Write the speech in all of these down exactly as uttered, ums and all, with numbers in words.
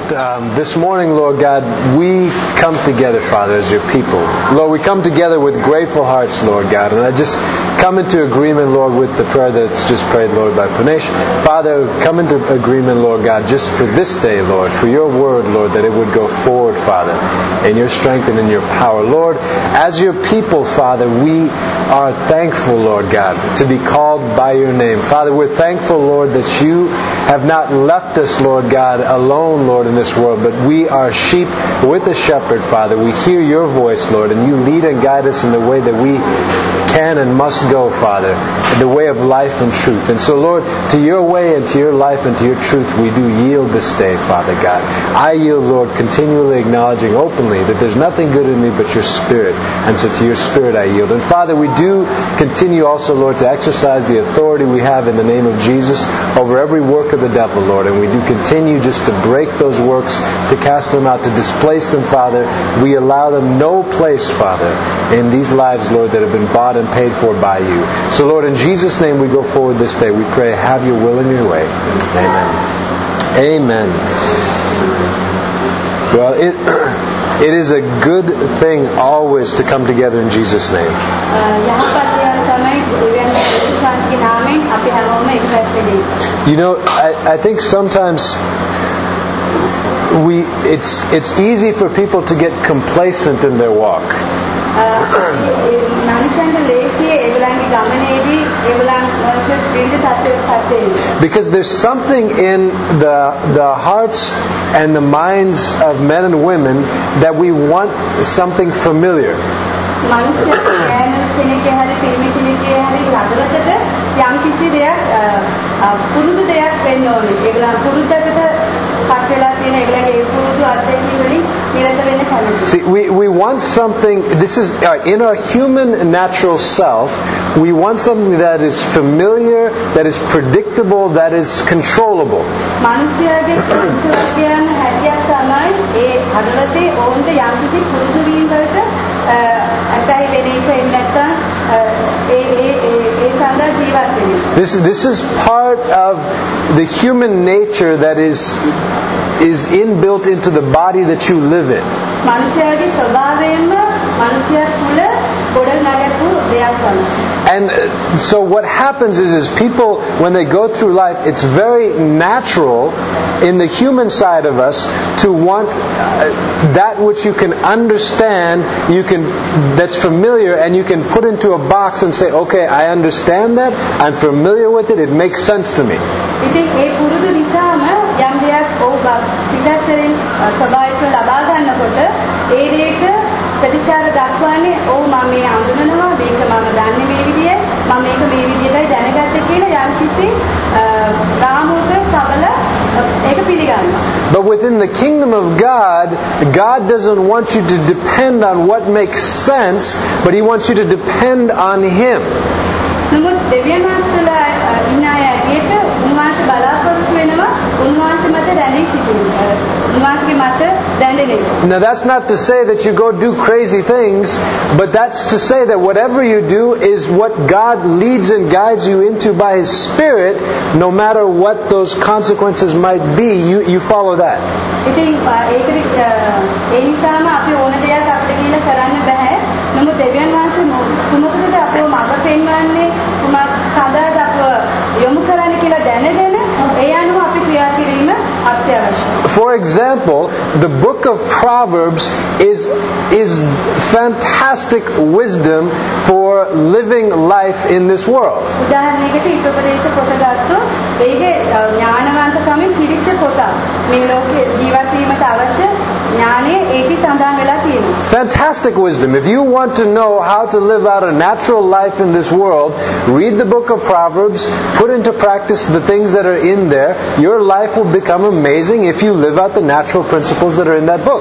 Um, this morning, Lord God, we come together, Father, as your people. Lord, we come together with grateful hearts, Lord God. And I just come into agreement, Lord, with the prayer that's just prayed, Lord, by Punesh. Father, come into agreement, Lord God, just for this day, Lord, for your word, Lord, that it would go forward, Father, in your strength and in your power. Lord, as your people, Father, we are thankful, Lord God, to be called by your name. Father, we're thankful, Lord, that you have not left us, Lord God, alone, Lord, in this world, but we are sheep with a shepherd, Father. We hear your voice, Lord, and you lead and guide us in the way that we can and must go, Father, the way of life and truth. And so, Lord, to your way and to your life and to your truth, we do yield this day, Father God. I yield, Lord, continually acknowledging openly that there's nothing good in me but your Spirit. And so to your Spirit I yield. And Father, we do continue also, Lord, to exercise the authority we have in the name of Jesus over every work of the devil, Lord. And we do continue just to break those works, to cast them out, to displace them, Father. We allow them no place, Father, in these lives, Lord, that have been bought and paid for by you. So, Lord, in Jesus' name we go forward this day. We pray, have your will and your way. Amen. Amen. Well, it... It is a good thing always to come together in Jesus' name. You know, I, I think sometimes we it's it's easy for people to get complacent in their walk. Because there's something in the the hearts and the minds of men and women that we want something familiar. See, we, we want something, this is, uh, in our human natural self, we want something that is familiar, that is predictable, that is controllable. This, this is part of the human nature that is is inbuilt into the body that you live in. And so what happens is, is people, when they go through life, it's very natural in the human side of us to want that which you can understand, you can that's familiar, and you can put into a box and say, okay, I understand that, I'm familiar with it, it makes sense to me. But within the kingdom of God, God doesn't want you to depend on what makes sense, but He wants you to depend on Him. Now that's not to say that you go do crazy things, but that's to say that whatever you do is what God leads and guides you into by His Spirit, no matter what those consequences might be, you, you follow that. For example, the book of Proverbs is is fantastic wisdom for living life in this world. Fantastic wisdom. If you want to know how to live out a natural life in this world, read the book of Proverbs, put into practice the things that are in there. Your life will become amazing if you live out the natural principles that are in that book.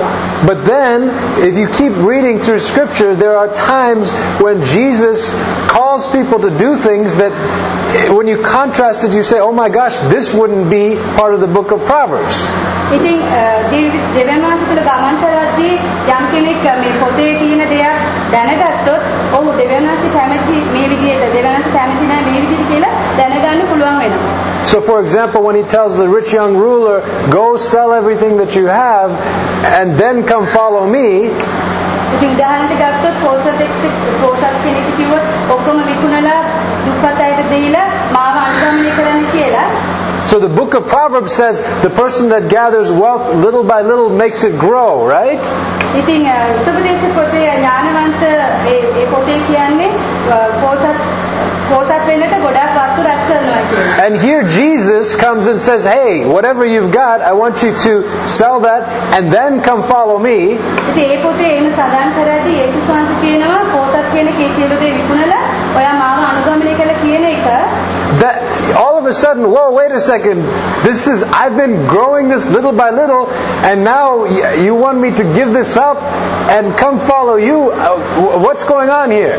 But then, if you keep reading through Scripture, there are times when Jesus calls people to do things that when you contrast it, you say, oh my gosh, this wouldn't be part of the book of Proverbs. ඉතින් දෙවියන් වහන්සේ තුළ ගමන් කරද්දී යම් කෙනෙක් මේ පොතේ තියෙන දේක් දැනගත්තොත් ඔව් දෙවියන් වහන්සේ කැමති මේ විදිහට දෙවියන් වහන්සේ කැමති නැහැ මේ විදිහට කියලා දැනගන්න පුළුවන් වෙනවා. So for example, when he tells the rich young ruler, go sell everything that you have and then come follow me, ඉතින් උදාහරණයක් ගත්තොත් පොසත් පොසත් කෙනෙක් කිව්වොත් ඔක්කොම විකුණලා දුප්පත් අයට දීලා මාව අනුගමනය කරන්න කියලා. So the book of Proverbs says the person that gathers wealth little by little makes it grow, right? ඉතින් උපදේශ පොතේ ඥානවන්ත ඒ ඒ පොතේ කියන්නේ පොසත් පොසත් වෙන්නට ගොඩාක් වස්තු රැස් කරනවා කියලා. And here Jesus comes and says, hey, whatever you've got, I want you to sell that and then come follow me. ඉතින් ඒ පොතේ එන සඳහන් කරද්දී යේසුස් වහන්සේ කියනවා පොසත් කියන කේ සියලු දේ විකුණලා ඔයා මාව අනුගමනය කළ කියන එක. That all of a sudden, whoa, wait a second. This is, I've been growing this little by little, and now you want me to give this up and come follow you. Uh, what's going on here?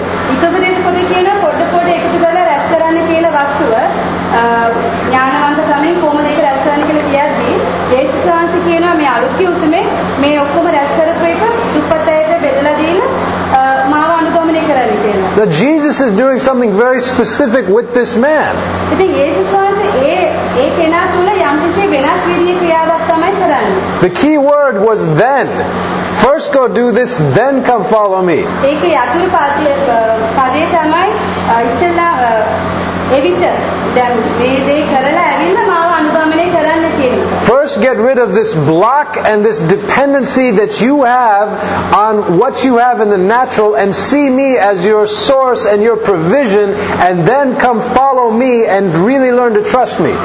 Now Jesus is doing something very specific with this man. The key word was then. First go do this, then come follow me. First get rid of this block and this dependency that you have on what you have in the natural and see me as your source and your provision, and then come follow me and really learn to trust me.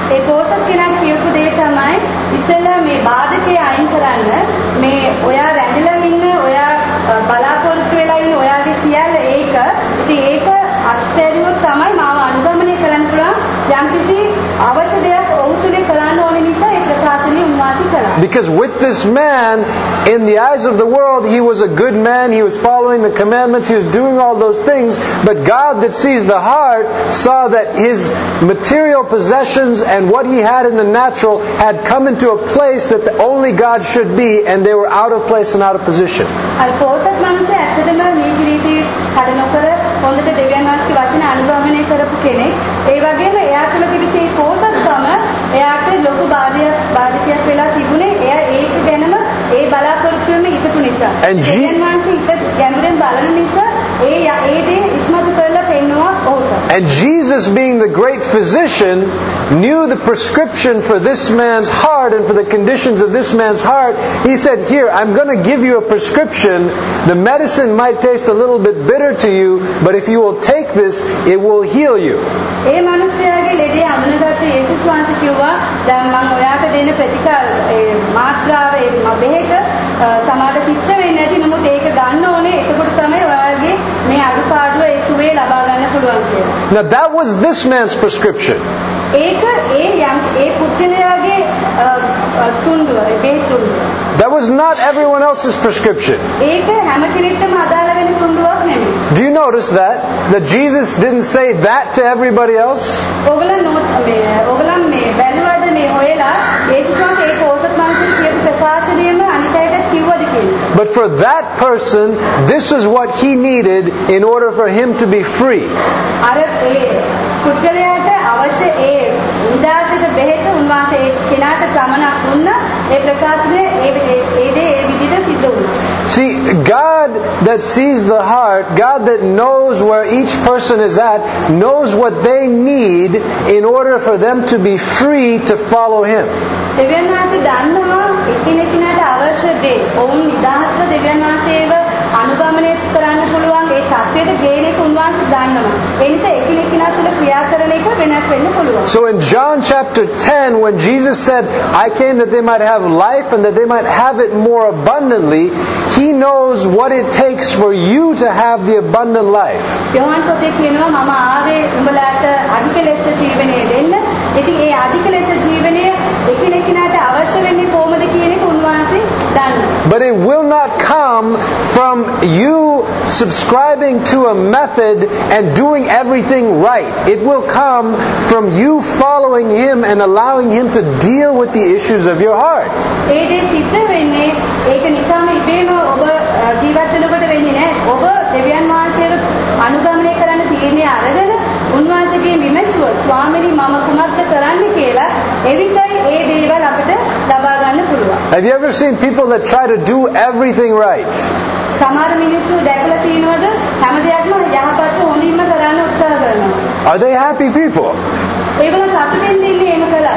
Because with this man, in the eyes of the world, he was a good man, he was following the commandments, he was doing all those things, but God that sees the heart saw that his material possessions and what he had in the natural had come into a place that only God should be, and they were out of place and out of position. And G- And Jesus, being the great physician, knew the prescription for this man's heart and for the conditions of this man's heart. He said, here, I'm going to give you a prescription. The medicine might taste a little bit bitter to you, but if you will take this, it will heal you. Now that was this man's prescription. That was not everyone else's prescription. Do you notice that? That Jesus didn't say that to everybody else? But for that person, this is what he needed in order for him to be free. See, God that sees the heart, God that knows where each person is at, knows what they need in order for them to be free to follow Him. So in John chapter ten, when Jesus said, I came that they might have life and that they might have it more abundantly, He knows what it takes for you to have the abundant life. But it will not come come from you subscribing to a method and doing everything right. It will come from you following Him and allowing Him to deal with the issues of your heart. ඒ දේ සිද්ධ වෙන්නේ ඒක නිකම්ම ඉබේම ඔබ ජීවත් වෙනකොට වෙන්නේ නැහැ. ඔබ දෙවියන් වහන්සේව අනුගමනය කරන්න තීරණය අරගෙන උන්වහන්සේගේ විමසුව ස්වාමීනි මම කුමක්ද කරන්න කියලා එවිටයි ඒ දේවල් අපිට ලබා ගන්න පුළුවන්. Have you ever seen people that try to do everything right? සමහර මිනිස්සු දැකලා තියෙනවද හැම දෙයක්ම යහපත් හොඳින්ම කරන්න උත්සාහ කරනවා. Are they happy people? ඒගොල්ලෝ සතුටින් ඉන්නේ එහෙම කළා.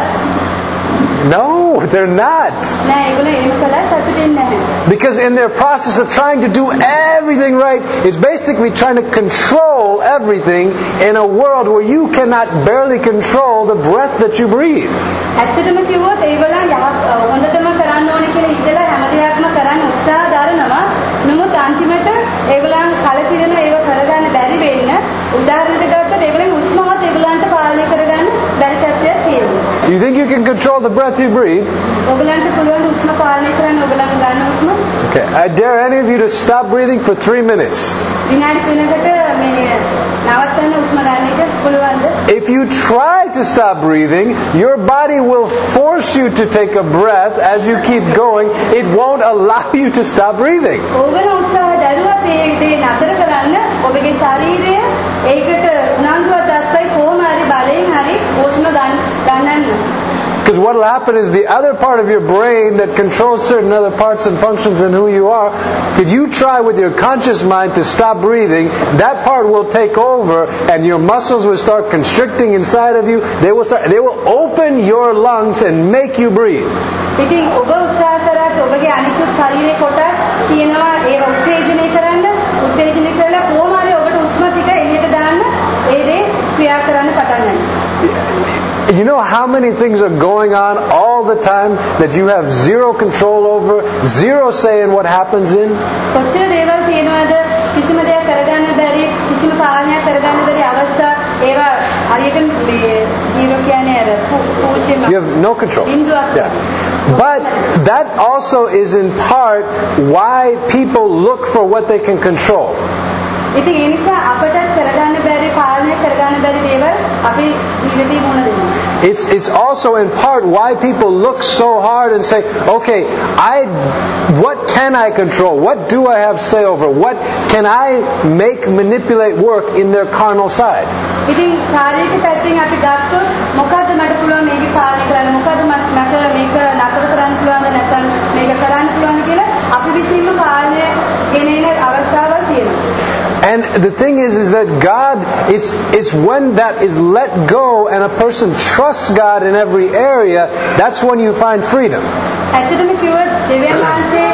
No, they're not. නෑ ඒගොල්ලෝ එහෙම කළා සතුටින් නැහැ. Because in their process of trying to do everything right, it's basically trying to control everything in a world where you cannot barely control the breath that you breathe. ඇත්තටම කිව්වොත් ඒගොල්ලෝ හොඳටම කරන්න ඕනේ කියලා හිතලා හැම දෙයක්ම කරන්න උත්සාහ දරනවා. නමුත් අන්තිමට ඒගොල්ලන් කලකිරෙන ඒව කරගන්න බැරි වෙන්න උදාහරණයක් ගත්තොත් ඒගොල්ලන් උස්මවත් ඒගොල්ලන්ට පාලනය කරගන්න බැරි තත්ත්වයක් තියෙනවා. You think you can control the breath you breathe? ඔයගලන්ට පුළුවන් උස්ම පාලනය කරන්න ඔයගලන් ගන්න උස්ම. Okay, I dare any of you to stop breathing for three minutes. විනාඩි තුනකට මේ නවත්තන්න උස්ම ගන්න එක පුළුවන්ද? If you try to stop breathing, your body will force you to take a breath as you keep going. It won't allow you to stop breathing. ඔයගොල්ලෝ උත්සාහ දරුවත් ඒ දේ නතර කරන්න ඔබගේ ශරීරය ඒකට උනන්දුවක් දක්වයි කොහොම හරි බලයෙන් හරි උස්ම ගන්නන්න. Because what will happen is the other part of your brain that controls certain other parts and functions in who you are, if you try with your conscious mind to stop breathing, that part will take over and your muscles will start constricting inside of you. They will start, they will open your lungs and make you breathe. ඉතින් ඔබ උත්සාහ කරාට ඔබගේ අනිකුත් ශරීරයේ කොටස් තියෙනවා ඒව උත්තේජනය කරන්න උත්තේජනය කරලා කොහොම හරි ඔබට උස්ම ටික එළියට දාන්න ඒ දේ ක්‍රියා කරන්න පටන් ගන්නවා. You know how many things are going on all the time that you have zero control over, zero say in what happens in? කොච්චර දේවල් තියෙනවද කිසිම දෙයක් කරගන්න බැරි කිසිම පාලනයක් කරගන්න බැරි අවස්ථා ඒවා හරියට මේ ජීරෝ කියන්නේ අර පූචෙම. You have no control. Yeah. But that also is in part why people look for what they can control. ඉතින් ඒ නිසා අපට කරගන්න බැරි පාලනය කරගන්න බැරි දේවල් අපි ජීවිතේ මොන දෙන්නේ? It's it's also in part why people look so hard and say, okay, I, what can I control? What do I have say over? What can I make manipulate work in their carnal side? ඉතින් ශාරීරික පැත්තෙන් අපි ගත්තොත් මොකද්ද මට පුළුවන් මේක පාලනය කරන්න මොකද්ද මට නතර මේක නතර කරන්න පුළුවන්ද නැත්නම් මේක කරන්න පුළුවන්ද කියලා අපි විසින්ම පාලනය ගෙනෙන අවස්ථාවක් තියෙනවා. And the thing is, is that God, it's, it's when that is let go and a person trusts God in every area, that's when you find freedom. ඇත්තටම කිව්වොත් දෙවියන් වහන්සේ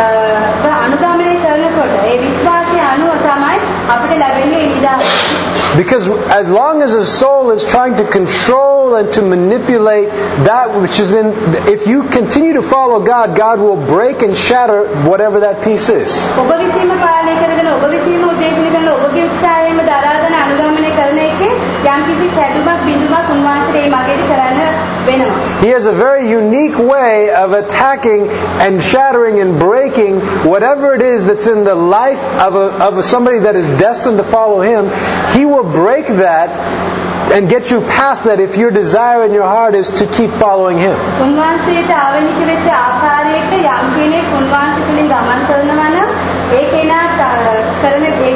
අනුගමනය කරනකොට ඒ විශ්වාසය අනුව තමයි අපිට ලැබෙන්නේ නිදහස. Because as long as a soul is trying to control and to manipulate that which is in, if you continue to follow God, God will break and shatter whatever that piece is. ඔබ විසින්ම පාලනය කරගෙන ඔබ විසින්ම උදේශනය කරන ඔබගේ උත්සාහයෙන්ම දරාගෙන අනුගමනය කරන එකේ යම්කිසි කැඩුමක් බිඳුමක් උන්වහන්සේ මේ මගේදී කරන්න වෙනවා. He has a very unique way of attacking and shattering and breaking whatever it is that's in the life of a, of a somebody that is destined to follow Him. He will break that and get you past that if your desire in your heart is to keep following Him. උන්වහන්සේට ආවනික වෙච්ච ආකාරයකට යම් කෙනෙක් උන්වහන්සේ තුලින් ගමන් කරනවා නම් ඒ කෙනා කරන ඒ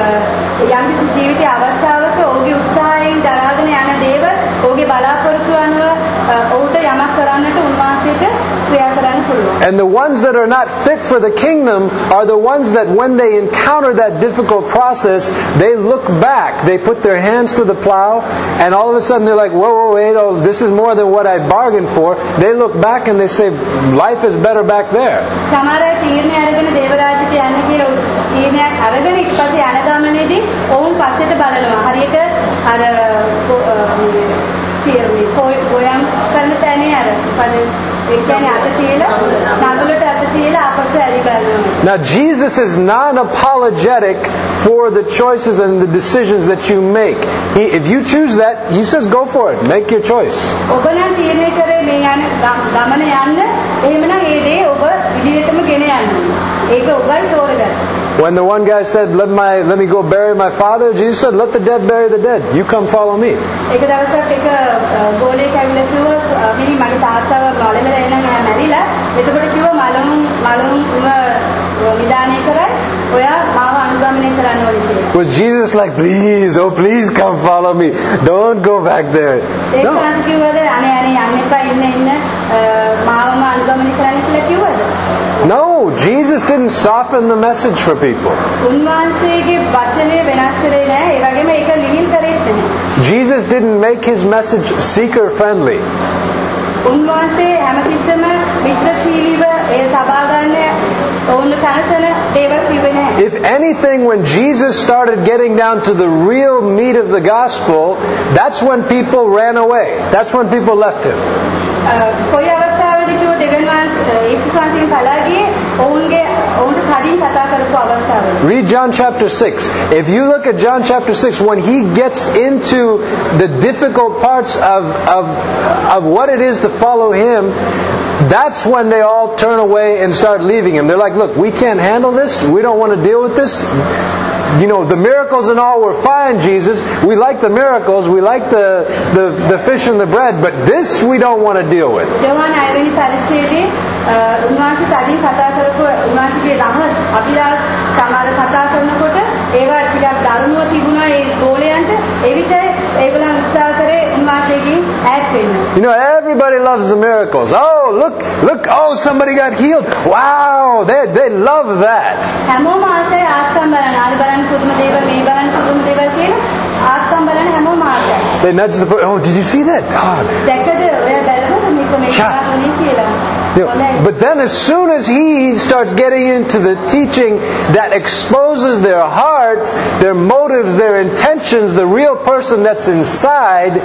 යම් කිසි ජීවිතයේ අවස්ථාවක ඔහුගේ උත්සාහයෙන් දරාගෙන යන දේවල් ඔහුගේ බලාපොරොත්තු අනුව ඔහුට යමක් කරන්නට උන්වහන්සේට ක්‍රියා කරන්න පුළුවන්. And the ones that are not fit for the kingdom are the ones that when they encounter that difficult process, they look back. They put their hands to the plow and all of a sudden they're like, whoa, whoa, wait, oh, this is more than what I bargained for. They look back and they say, life is better back there. සමහර අය තීරණය අරගෙන දේවරාජිට යන්න කියලා තීරණයක් අරගෙන ඊපස්සේ යන ගමනේදී ඔවුන් පස්සට බලනවා. හරියට අර මේ කොයම් කරන තැනේ අර ඒ කියන්නේ අත තියලා නගලට අත තියලා ආපස්සට ඇරි බලනවා. Now Jesus is non-apologetic for the choices and the decisions that you make. He, if you choose that, He says go for it. Make your choice. ඔබ නම් තීරණය කරේ මේ යන ගමන යන්න එහෙමනම් ඒ දේ ඔබ ඉදිරියටම ගෙන යන්න. ඒක ඔබයි තෝරගන්න. When the one guy said, let, my, let me go bury my father, Jesus said, let the dead bury the dead. You come follow me. එක දවසක් එක ගෝලෙක් ඇවිල්ලා කිව්වා මිනි මගේ තාත්තව මලෙමල එනනම් එයා මැරිලා. එතකොට කිව්වා මලුන් මලුන් උම විදානය කරයි. ඔයා මාව අනුගමනය කරන්න ඕනේ කියලා. Was Jesus like, please, oh please come follow me. Don't go back there. ඒක නම් කිව්වද අනේ අනේ යන්න එපා ඉන්න ඉන්න මාවම අනුගමනය කරන්න කියලා කිව්වද? No, Jesus didn't soften the message for people. උන්වහන්සේගේ වචනේ වෙනස් කරේ නැහැ. ඒ වගේම ඒක ලිහිල් කරේත් නැහැ. Jesus didn't make his message seeker friendly. උන්වහන්සේ හැමතිස්සෙම මිත්‍රශීලීව ඒ සබා ගන්න ඕන සනසන දේවල් කිව්වේ නැහැ. If anything, when Jesus started getting down to the real meat of the gospel, that's when people ran away. That's when people left him. කොයි අවස්ථාවේදී කිව්ව දෙවියන් වහන්සේ යේසුස් වහන්සේගෙන් පලා ගියේ ඔවුන්ගේ ඔවුන්ට කලින් කතා කරපු අවස්ථාවේදී. Read John chapter six. If you look at John chapter six, when he gets into the difficult parts of, of, of what it is to follow him, that's when they all turn away and start leaving him. They're like, look, we can't handle this. We don't want to deal with this. You know, the miracles and all were fine, Jesus. We like the miracles. We like the, the, the fish and the bread. But this we don't want to deal with. යෝහාන ආයතන පරිච්ඡේදයේ උන්වහන්සේ කලින් කතා කරපු උන්වහන්සේගේ රහස් අපිලා සමහර කතා කරනකොට ඒවා ටිකක් දරුණුව තිබුණා ඒ ගෝලයන්ට. එවිට ඒගොල්ලන් උත්සාහ කරේ උන්වහන්සේගෙන් ඈත් වෙන්න. You know, everybody loves the miracles. Oh, look, look, oh, somebody got healed. Wow, they, they love that. හැමෝම ආසයි ආස්කම් බලන්න. ආල් බලන්න පුදුම දේවල්, මේ බලන්න පුදුම දේවල් කියලා ආස්කම් බලන්න හැමෝම ආසයි. They nudge the person. Oh, did you see that? God. දැක්කද ඔයා බැලුවද මේක මේක වුණේ කියලා? You know, but then as soon as he starts getting into the teaching that exposes their heart, their motives, their intentions, the real person that's inside,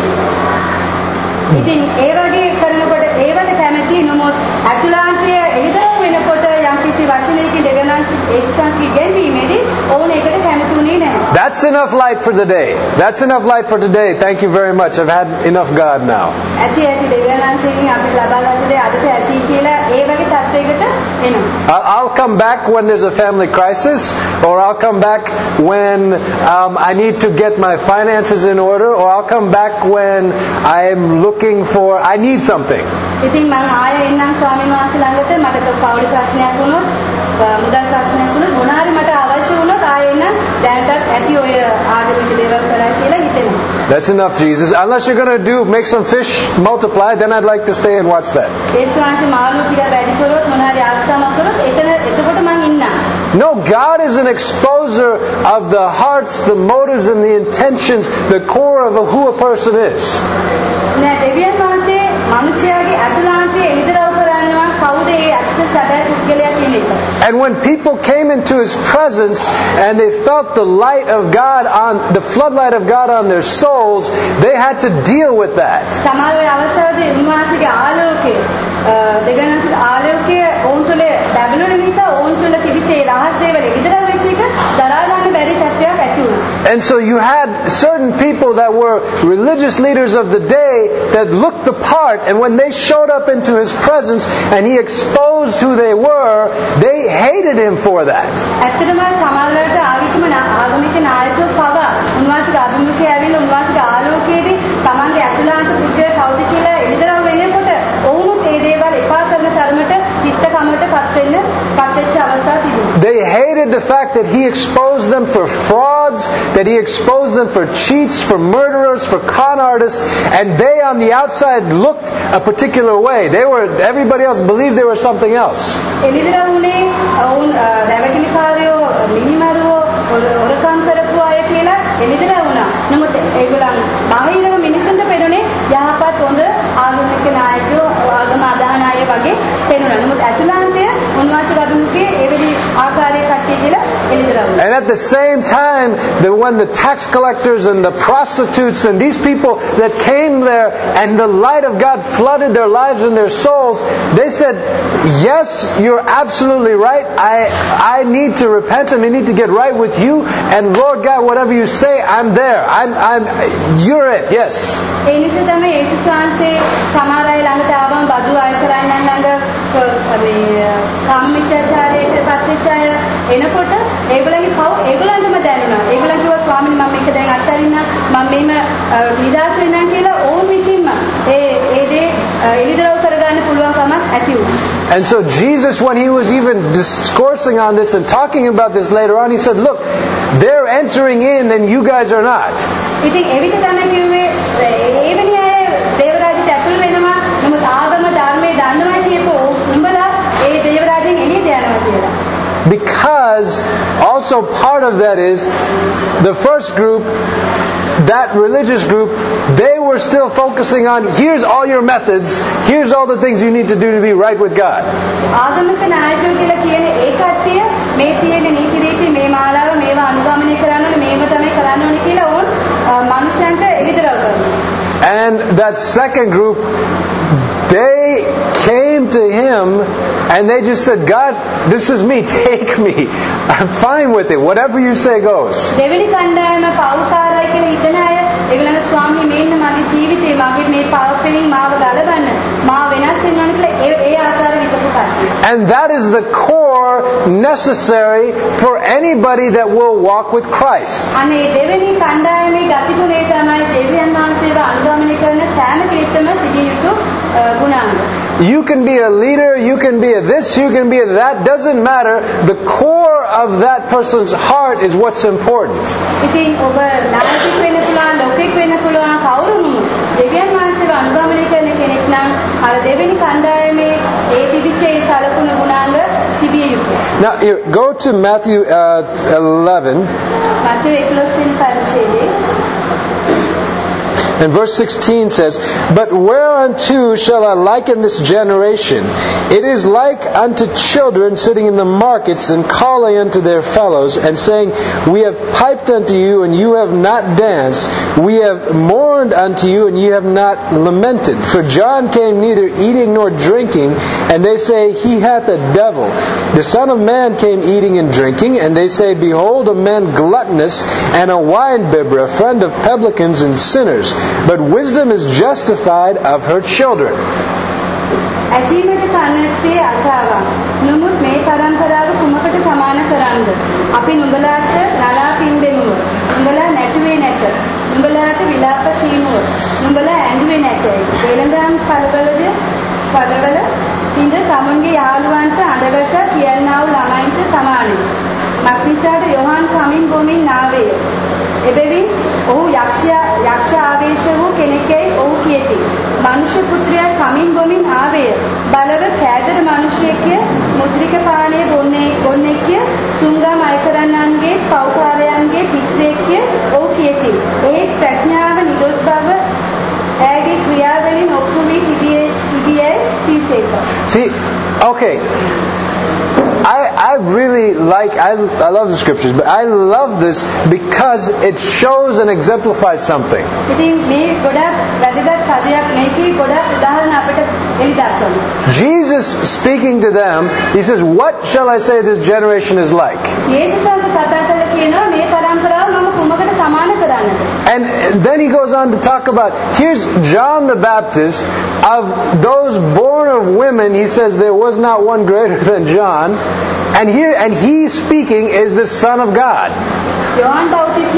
ඉතින් ඒ වගේ කරනකොට ඒවට කැමති නොමොත් අතුලාන්තය එළිදරව් වෙනකොට යම්කිසි වචනයකින් දෙවියන්වහන්සේ ඒක්ෂන්ස්කි ගෙන්වීමේදී ඕන එකට කැමතුනේ නැහැ. That's enough light for the day. That's enough light for today. Thank you very much. I've had enough God now. ඇති ඇති දෙවියන්වහන්සේගෙන් අපි ලබා ගන්න දේ අදට ඇති කියලා ඒ වගේ තත්යකට එනවා. I'll come back when there's a family crisis, or I'll come back when um, I need to get my finances in order, or I'll come back when I'm looking for, I need something. ඉතින් මම ආයෙ එන්නම් ස්වාමීන් වහන්සේ ළඟට මට පෞඩි ප්‍රශ්නයක් වුණොත් මුදල් ප්‍රශ්නයක් වුණොත් මොනාරි මට අවශ්‍ය වුණොත් ආයෙ එන්නම් දැනටත් ඇති ඔය ආගමික දේවල් කරා කියලා හිතෙනවා. That's enough, Jesus. Unless you're going to do make some fish multiply, then I'd like to stay and watch that. ඒස් වහන්සේ මාළු ටික වැඩි කරොත් මොනාරි ආස්කමක් කරොත් එතන එතකොට මම ඉන්නම්. No, God is an exposer of the hearts, the motives, and the intentions, the core of who a person is. නෑ දෙවියන් වහන්සේ මිනිසයාගේ අතුලාන්තයේ එළිදරව් කරනවා කවුද ඒ අත්‍ය සැබෑ පුද්ගලයා කියන එක. And when people came into His presence and they felt the light of God on, the floodlight of God on their souls, they had to deal with that. සමහර අවස්ථාවලදී උන්වහන්සේගේ ආලෝකය දෙවියන් වහන්සේගේ ආලෝකය ඔවුන් තුළ ලැබුණ නිසා ඔවුන් තුළ තිබිච්ච ඒ රහස් දේවල් එළිදරව් වෙච්ච එක දරා ගන්න බැරි තත්ත්වයක් ඇති වුණා. And so you had certain people that were religious leaders of the day that looked the part, and when they showed up into His presence and He exposed who they were, they hated Him for that. ඇත්තටම සමහරවිට ආගමික ආගමික නායකයෝ පවා උන්වහන්සේගේ අභිමුඛය ඇවිල්ලා උන්වහන්සේගේ ආලෝකයේදී තමන්ගේ අතුලාන්ත පුද්ගලයා කවුද කියලා එළිදරව් වෙනකොට ඔවුනුත් ඒ දේවල් එපා කරන තරමට චිත්තකමකට පත් වෙන්න පත් වෙච්ච අවස්ථා තිබුණා. They hated the fact that He exposed them for frauds, that He exposed them for cheats, for murderers, for con artists, and they on the outside looked a particular way. They were, everybody else believed they were something else. එළිදරව් වුණේ ඔවුන් රැවටිලිකාරයෝ මිනිමරුවෝ හොරකම් කරපු අය කියලා එළිදරව් වුණා. නමුත් ඒගොල්ලන් බාහිරව මිනිසුන්ට පෙනුනේ යහපත් හොඳ ආගමික නායකයෝ ආගම අදහන අය වගේ පෙනුණා. නමුත් ඇතුළාන්තය උන්වහන්සේගේ අභිමුඛයේ එවැනි ආකාරයක කට්ටිය කියලා එළිදරව් වුණා. And at the same time, that when the tax collectors and the prostitutes and these people that came there and the light of God flooded their lives and their souls, they said, yes, you're absolutely right. I I need to repent and I need to get right with you. And Lord God, whatever you say, I'm there. I'm I'm you're it. Yes. ඒ නිසා තමයි යේසුස් වහන්සේ සමහර අය ළඟට ආවම බදු අය කරන්නේ ළඟ මේ එනකොට ඒගොල්ලන්ගේ පව් ඒගොල්ලන්ටම දැනුණා. ඒගොල්ලන් කිව්වා ස්වාමීනි මම මේක දැන් අත්හරින්න මම මෙහෙම නිදාස් වෙන්නම් කියලා ඕන් විසින්ම ඒ ඒ දේ එළිදරව් කරගන්න පුළුවන් කමක් ඇති වුණා. And so Jesus, when he was even discoursing on this and talking about this later on, he said, look, they're entering in and you guys are not. ඉතින් එවිට තමයි කිව්වේ එවැනි අය දේව රාජ්‍යයට ඇතුල් වෙනවා. නමුත් ආගම ධර්මයේ දන්නවා කියපෝ උඹලා ඒ දේව රාජ්‍යයෙන් එළියට යනවා කියලා. Because also part of that is the first group, that religious group, they were still focusing on, here's all your methods, here's all the things you need to do to be right with God. ආගමික නායකයෝ කියලා කියන්නේ ඒ කට්ටිය මේ තියෙන නීති රීති මේ මාලාව මේවා අනුගමනය කරන්න ඕනේ මේව තමයි කරන්න ඕනේ කියලා ඕන් මනුෂ්‍යයන්ට එළිදරව් කරනවා. And that second group, they came to him and they just said, God, this is me, take me. I'm fine with it. Whatever you say goes. දෙවෙනි කණ්ඩායම පෞකාරයි කියලා හිතන අය ඒගොල්ලන්ගේ ස්වාමී මේන්න මගේ ජීවිතේ මගේ මේ පාපයෙන් මාව ගලවන්න මාව වෙනස් වෙන්න ඕන කියලා ඒ ඒ ආකාරය විතර කට්ටිය. And that is the core necessary for anybody that will walk with Christ. අනේ දෙවෙනි කණ්ඩායමේ ගතිගුණය තමයි දෙවියන් වහන්සේව අනුගමනය කරන සෑම කෙනෙක්ටම තිබිය යුතු ගුණාංග. You can be a leader, you can be a this, you can be a that, doesn't matter. The core of that person's heart is what's important. ඉතින් ඔබ නායකයෙක් වෙන්න පුළුවන්, ලෝකෙක් වෙන්න පුළුවන්, කවුරුම දෙවියන් වහන්සේව අනුගමනය කරන කෙනෙක් නම් අර දෙවෙනි කණ්ඩායමේ ඒ තිබිච්ච ඒ සලකුණු ගුණාංග තිබිය යුතුයි. Now, you go to Matthew uh, eleven. මත්තේ එකොළොස් වෙනි පරිච්ඡේදයේ And verse sixteen says, But whereunto shall I liken this generation? It is like unto children sitting in the markets and calling unto their fellows and saying, We have piped unto you and you have not danced. We have mourned unto you and you have not lamented. For John came neither eating nor drinking, and they say, He hath a devil. The Son of Man came eating and drinking, and they say, Behold, a man gluttonous and a winebibber, a friend of publicans and sinners. But wisdom is justified of her children. ඇසීමට කන්නස්සේ අසාවක්. නමුත් මේ පරම්පරාව කුමකට සමාන කරන්ද? අපි නුඹලාට නලා පින්බෙමුව. නුඹලා නැටුවේ නැත. නුඹලාට විලාප කීමුව. නුඹලා ඇඬුවේ නැතයි. වෙළඳාම් කලබලද පදවල ඉඳ සමුන්ගේ යාළුවන්ට අඬගස කියන්නා වූ ළමයින්ට සමානයි. මක්නිසාට යෝහන් කමින් බොමින් ආවේ. එබැවින් ඔහු යක්ෂයා යක්ෂ ආවේශ වූ කෙනෙක්යි ඔහු කියති. මනුෂ්‍ය පුත්‍රයා කමින් බොමින් ආවේය. බලව කෑදර මිනිසෙක්ය මුද්‍රික පානය බොන්නේ බොන්නේක්ය තුන්ගම් අය කරන්නන්ගේ පෞකාරයන්ගේ පිට්‍රේක්ය ඔහු කියති. ඒ ප්‍රඥාව නිදොස් බව ඇගේ ක්‍රියාවලින් ඔප්පු වී තිබියේ තිබියේ පිසේක. See, okay. I, I really like, I, I love the scriptures, but I love this because it shows and exemplifies something. Jesus speaking to them, He says, What shall I say this generation is like? And then He goes on to talk about, here's John the Baptist, of those born of women, He says there was not one greater than John. And here, and He speaking is the Son of God. John Baptist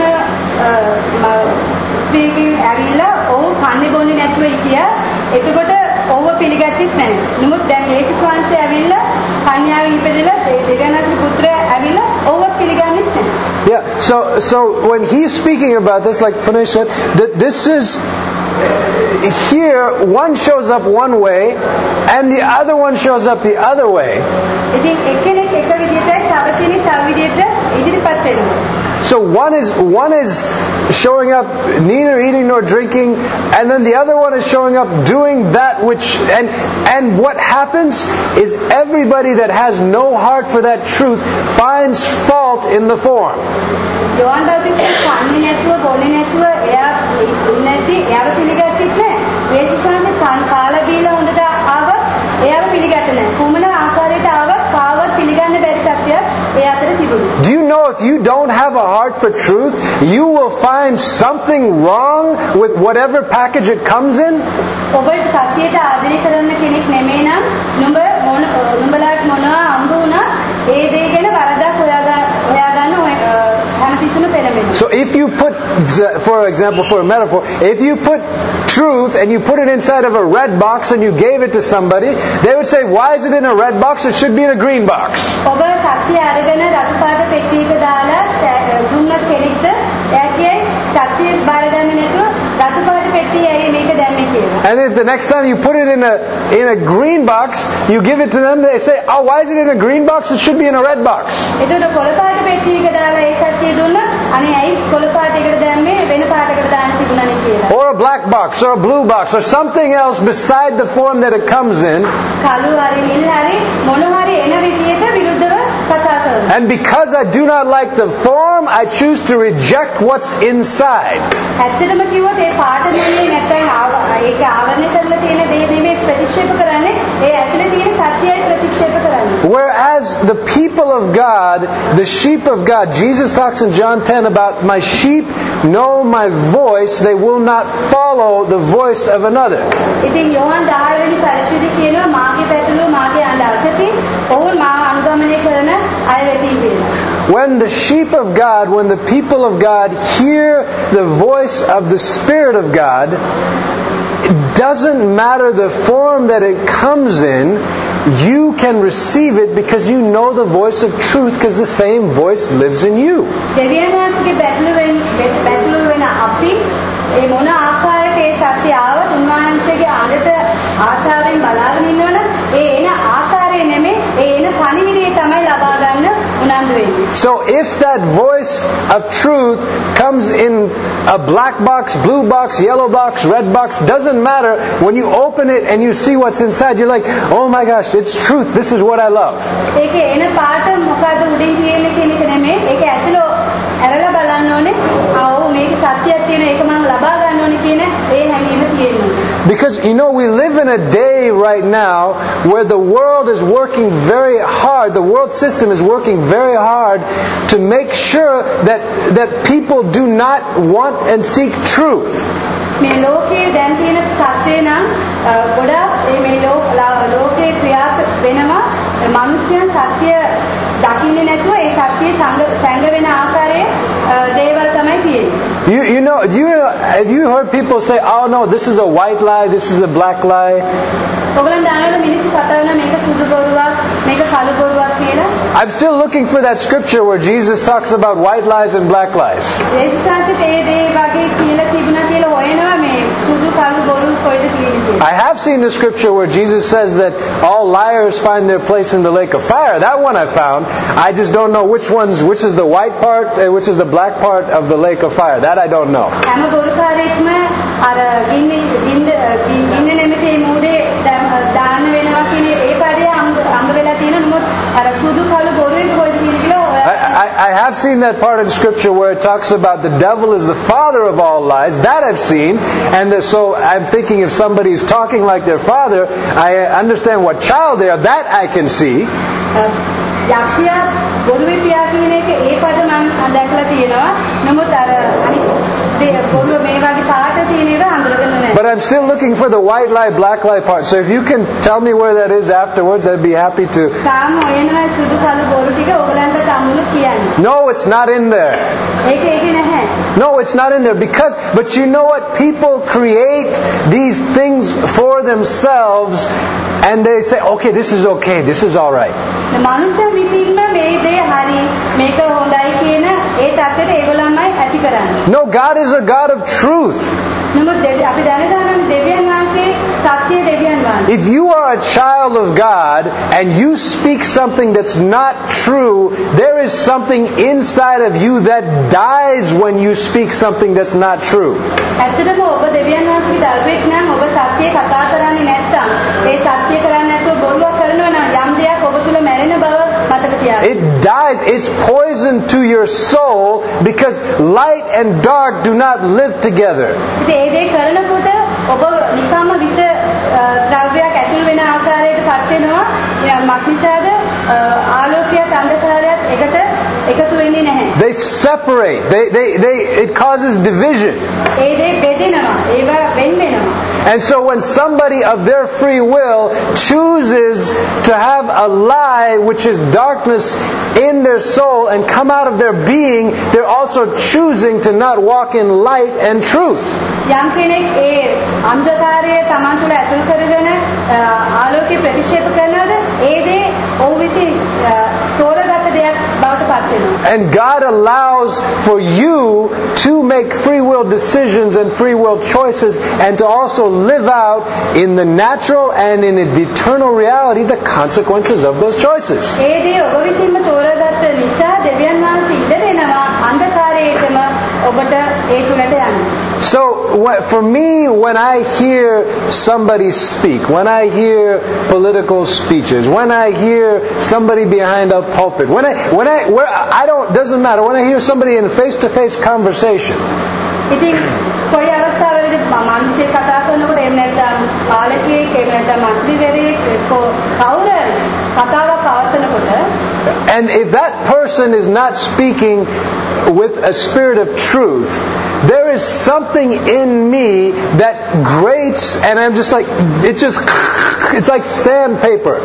speaking ඇවිල්ලා ඔහු කන්නේ බොන්නේ නැතුව හිටියා. එතකොට ඔහුව පිළිගත්තෙත් නැහැ. නමුත් දැන් යේසුස් වහන්සේ ඇවිල්ලා කන්‍යාවෙන් ඉපදෙලා දෙවියන්ගේ පුත්‍රයා ඇවිල්ලා ඔහුව පිළිගන්නෙත් නැහැ. Yeah, so so when He's speaking about this, like Panesh said, that this is here one shows up one way and the other one shows up the other way. So one is one is showing up neither eating nor drinking, and then the other one is showing up doing that which and and what happens is everybody that has no heart for that truth finds fault in the form. Do you know if you don't have a heart for truth, you will find something wrong with whatever package it comes in? තියෙනවා. So if you put, for example, for a metaphor, if you put truth and you put it inside of a red box and you gave it to somebody, they would say, why is it in a red box? It should be in a green box. ඔබ සත්‍ය අරගෙන රතු පාට පෙට්ටියක දාලා දුන්නත් කෙනෙක්ට එයා කියයි සත්‍ය බාරගන්නේ නැතුව රතු පාට පෙට්ටිය ඇයි මේක දැම්මේ කියලා. And if the next time you put it in a in a green box, you give it to them, they say, oh, why is it in a green box? It should be in a red box. එතකොට කොළ පාට පෙට්ටියක දාලා ඒ සත්‍ය දුන්නත් අනේ ඇයි කොළ පාටයකට දැම්මේ වෙන පාටකට දාන්න තිබුණානේ කියලා. Or a black box or a blue box or something else beside the form that it comes in. කළු හරි නිල් හරි මොන හරි එන විදියට විරුද්ධව කතා කරනවා. And because I do not like the form, I choose to reject what's inside. ඇත්තටම කිව්වොත් ඒ පාට නෙමෙයි නැත්නම් ඒක ආවරණය කරලා තියෙන දේ නෙමෙයි ප්‍රතික්ෂේප කරන්නේ ඒ ඇතුලේ තියෙන සත්‍යයයි ප්‍රතික්ෂේප කරන්නේ. Whereas the people of God, the sheep of God, Jesus talks in John ten about my sheep know my voice, they will not follow the voice of another. ඉතින් යෝහන් දහ වෙනි පරිච්ඡේදයේ කියනවා මාගේ පැතුළු මාගේ අඬ අසති ඔවුන් මාව අනුගමනය කරන අය වෙති කියලා. When the sheep of God, when the people of God hear the voice of the Spirit of God, it doesn't matter the form that it comes in, you can receive it because you know the voice of truth because the same voice lives in you. දෙවියන් වහන්සේගේ පැතුළු වෙන පැතුළු වෙන අපි ඒ මොන ආකාරයට ඒ සත්‍ය ආවත් උන්වහන්සේගේ අඬට ආසාවෙන් බලාගෙන ඉන්නවනම් ඒ එන ආකාරය නෙමෙයි ඒ එන පණිවිඩය තමයි ලබා ගන්න උනන්දු වෙන්නේ. So if that voice of truth comes in a black box, blue box, yellow box, red box, doesn't matter. When you open it and you see what's inside, you're like, oh my gosh, it's truth. This is what I love. ඒකේ එන පාට මොකද උඩින් තියෙන්නේ කියන එක නෙමෙයි. ඒක ඇතුළ ඇරලා බලන්න ඕනේ. ආව් මේක සත්‍යයක් තියෙන ඒක මම ලබා ගන්න ඕනේ කියන ඒ හැඟීම තියෙනවා. Because you know we live in a day right now where the world is working very hard, the world system is working very hard to make sure that that people do not want and seek truth. මේ ලෝකයේ දැන් තියෙන සත්‍යය නම් ගොඩාක් මේ ලෝකයේ ක්‍රියා වෙනවා මිනිස්යන් සත්‍ය දකින්නේ නැතුව ඒ සත්‍ය සංග වෙන ආකාරයේ දේවල් තමයි තියෙන්නේ. You you know do you have you heard people say, oh no, this is a white lie, this is a black lie? ඔයගොල්ලන් දන්නවද මිනිස්සු කතා කරන මේක සුදු බොරුවක් මේක කළු බොරුවක් කියලා? I'm still looking for that scripture where Jesus talks about white lies and black lies. ඒසාන්තේ ඒ දේ වගේ කියලා තිබුණා කියලා හොයනවා මේ සුදු කළු බොරු කොයිද කියන්නේ. I have seen the scripture where Jesus says that all liars find their place in the lake of fire. That one I found. I just don't know which ones, which is the white part and which is the black part of the lake of fire. That I don't know. හැම බොරුකාරයෙක්ම අර ගින්න ගින්න ගින්න නැමෙතේ මූදේ දාන්න වෙනවා කියන ඒ පදේ අංග වෙලා තියෙන නමුත් අර සුදු කළු බොරුවෙන් කොයිද කියන්නේ කියලා I, I have seen that part in Scripture where it talks about the devil is the father of all lies. That I've seen. And so I'm thinking if somebody is talking like their father, I understand what child they are. That I can see. යක්ෂයා බොරුවේ පියා කියන එක ඒ පද මම දැකලා තියෙනවා. නමුත් අර අනිත් බොරුව මේ වගේ පාට තියෙන ඒවා අඳුරගෙන නැහැ. But I'm still looking for the white lie, black lie part. So if you can tell me where that is afterwards, I'd be happy to. සාම හොයනවා සුදු කළු බොරු ටික ඕගලන්ට තමුණු කියන්නේ. No, it's not in there. ඒක ඒකේ නැහැ. No, it's not in there because, but you know what? People create these things for themselves and they say, okay, this is okay, this is all right. මනුෂ්‍ය විසින්ම මේ දේ හරි මේක හොඳයි කියන ඒ තත්ත්වයට ඒගොල්ලන්මයි ඇති කරන්නේ. No, God is a God of truth. නමුත් අපි දැනගන්න දෙවියන් වහන්සේ සත්‍ය දෙවියන් වහන්සේ. If you are a child of God and you speak something that's not true, there is something inside of you that dies when you speak something that's not true. ඇත්තටම ඔබ දෙවියන් වහන්සේගේ දරුවෙක් නම් ඔබ සත්‍ය කතා කරන්නේ නැත්නම් ඒ සත්‍ය කරන්නේ නැතුව බොරුවක් කරනවා නම් යම් දෙයක් ඔබ තුල මැරෙන බව මතක තියාගන්න. It dies. It's poison to your soul because light and dark do not live together. ඒ දේ කරනකොට ඔබ නිකම්ම විස ද්‍රව්‍යයක් ඇතුල් වෙන ආකාරයට පත් වෙනවා. මක්නිසාද ආලෝකයක් අන්ධකාරයක් එකට එකතු වෙන්නේ නැහැ. They separate. They, they, they, it causes division. ඒ දේ බෙදෙනවා. ඒවා වෙන් වෙනවා. And so when somebody of their free will chooses to have a lie which is darkness in their soul and come out of their being, they're also choosing to not walk in light and truth. යම් කෙනෙක් ඒ අන්ධකාරයේ තමන් තුළ ඇතුල් කරගෙන ආලෝකය ප්‍රතික්ෂේප කරනවද ඒ දේ ඔහු විසින් තෝරගත් දෙයක් බවට පත් වෙනවා. And God allows for you to make free will decisions and free will choices and to also live out in the natural and in the eternal reality the consequences of those choices. ඒ දේ ඔබ විසින්ම තෝරගත් නිසා දෙවියන් වහන්සේ ඉඩ දෙනවා අන්ධකාරයේටම ඔබට ඒ තුලට යන්න. So for me, when I hear somebody speak, when I hear political speeches, when I hear somebody behind a pulpit, when I when I where I don't doesn't matter when I hear somebody in face-to-face conversation. ඉතින් කොයි අවස්ථාවකදී මානසික කතා කරනකොට එහෙම නැත්නම් පාලකයෙක් එහෙම නැත්නම් මන්ත්‍රීවරයෙක් කවුරු කතාවක් පවත්වනකොට and if that person is not speaking with a spirit of truth, there is something in me that grates, and I'm just like, it just, it's like sandpaper.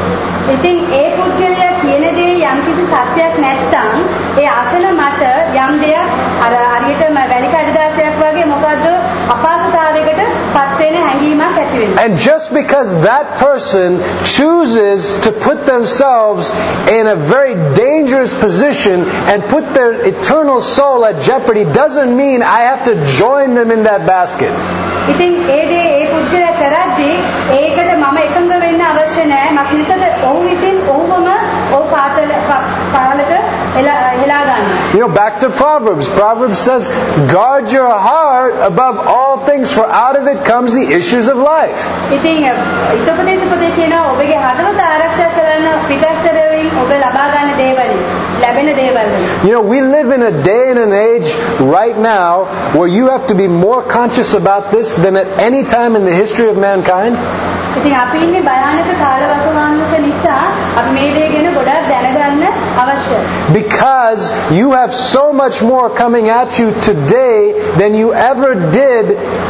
ඉතින් ඒ පුද්ගලයා කියන දේ යම් කිසි සත්‍යයක් නැත්නම් ඒ අසන මට යම් දෙයක් අර හරියට වැලි කඩදාසියක් වගේ මොකද්ද අපහසුතාවයකට පත් වෙන හැඟීමක් ඇති වෙනවා. And just because that person chooses to put themselves in a very dangerous position and put their eternal soul at jeopardy doesn't mean I have to join them in that basket. ඉතින් ඒ දේ ඒ පුද්ගලයා කරද්දී ඒකට මම එකඟ වෙන්න අවශ්‍ය නැහැ. මක්නිසාද ඔහු විසින් ඔහුවම ඔහු පාතල පාලක හෙලා ගන්නවා. You know, back to Proverbs. Proverbs says, guard your heart above all things, for out of it comes the issues of life. ඉතින් ඊටපදේශ පොතේ කියනවා ඔබගේ හදවත ආරක්ෂා කරන්න පිටස්තරයෙන් ඔබ ලබා ගන්න දේවල් ලැබෙන දේවල්. You know, we live in a day and an age right now where you have to be more conscious about this than at any time in the history of mankind. ඉතින් අපි ඉන්නේ භයානක කාලවකවානුක නිසා අපි මේ දේ ගැන ගොඩක් දැනගන්න අවශ්‍යයි. Because you have so much more coming at you today than you ever did,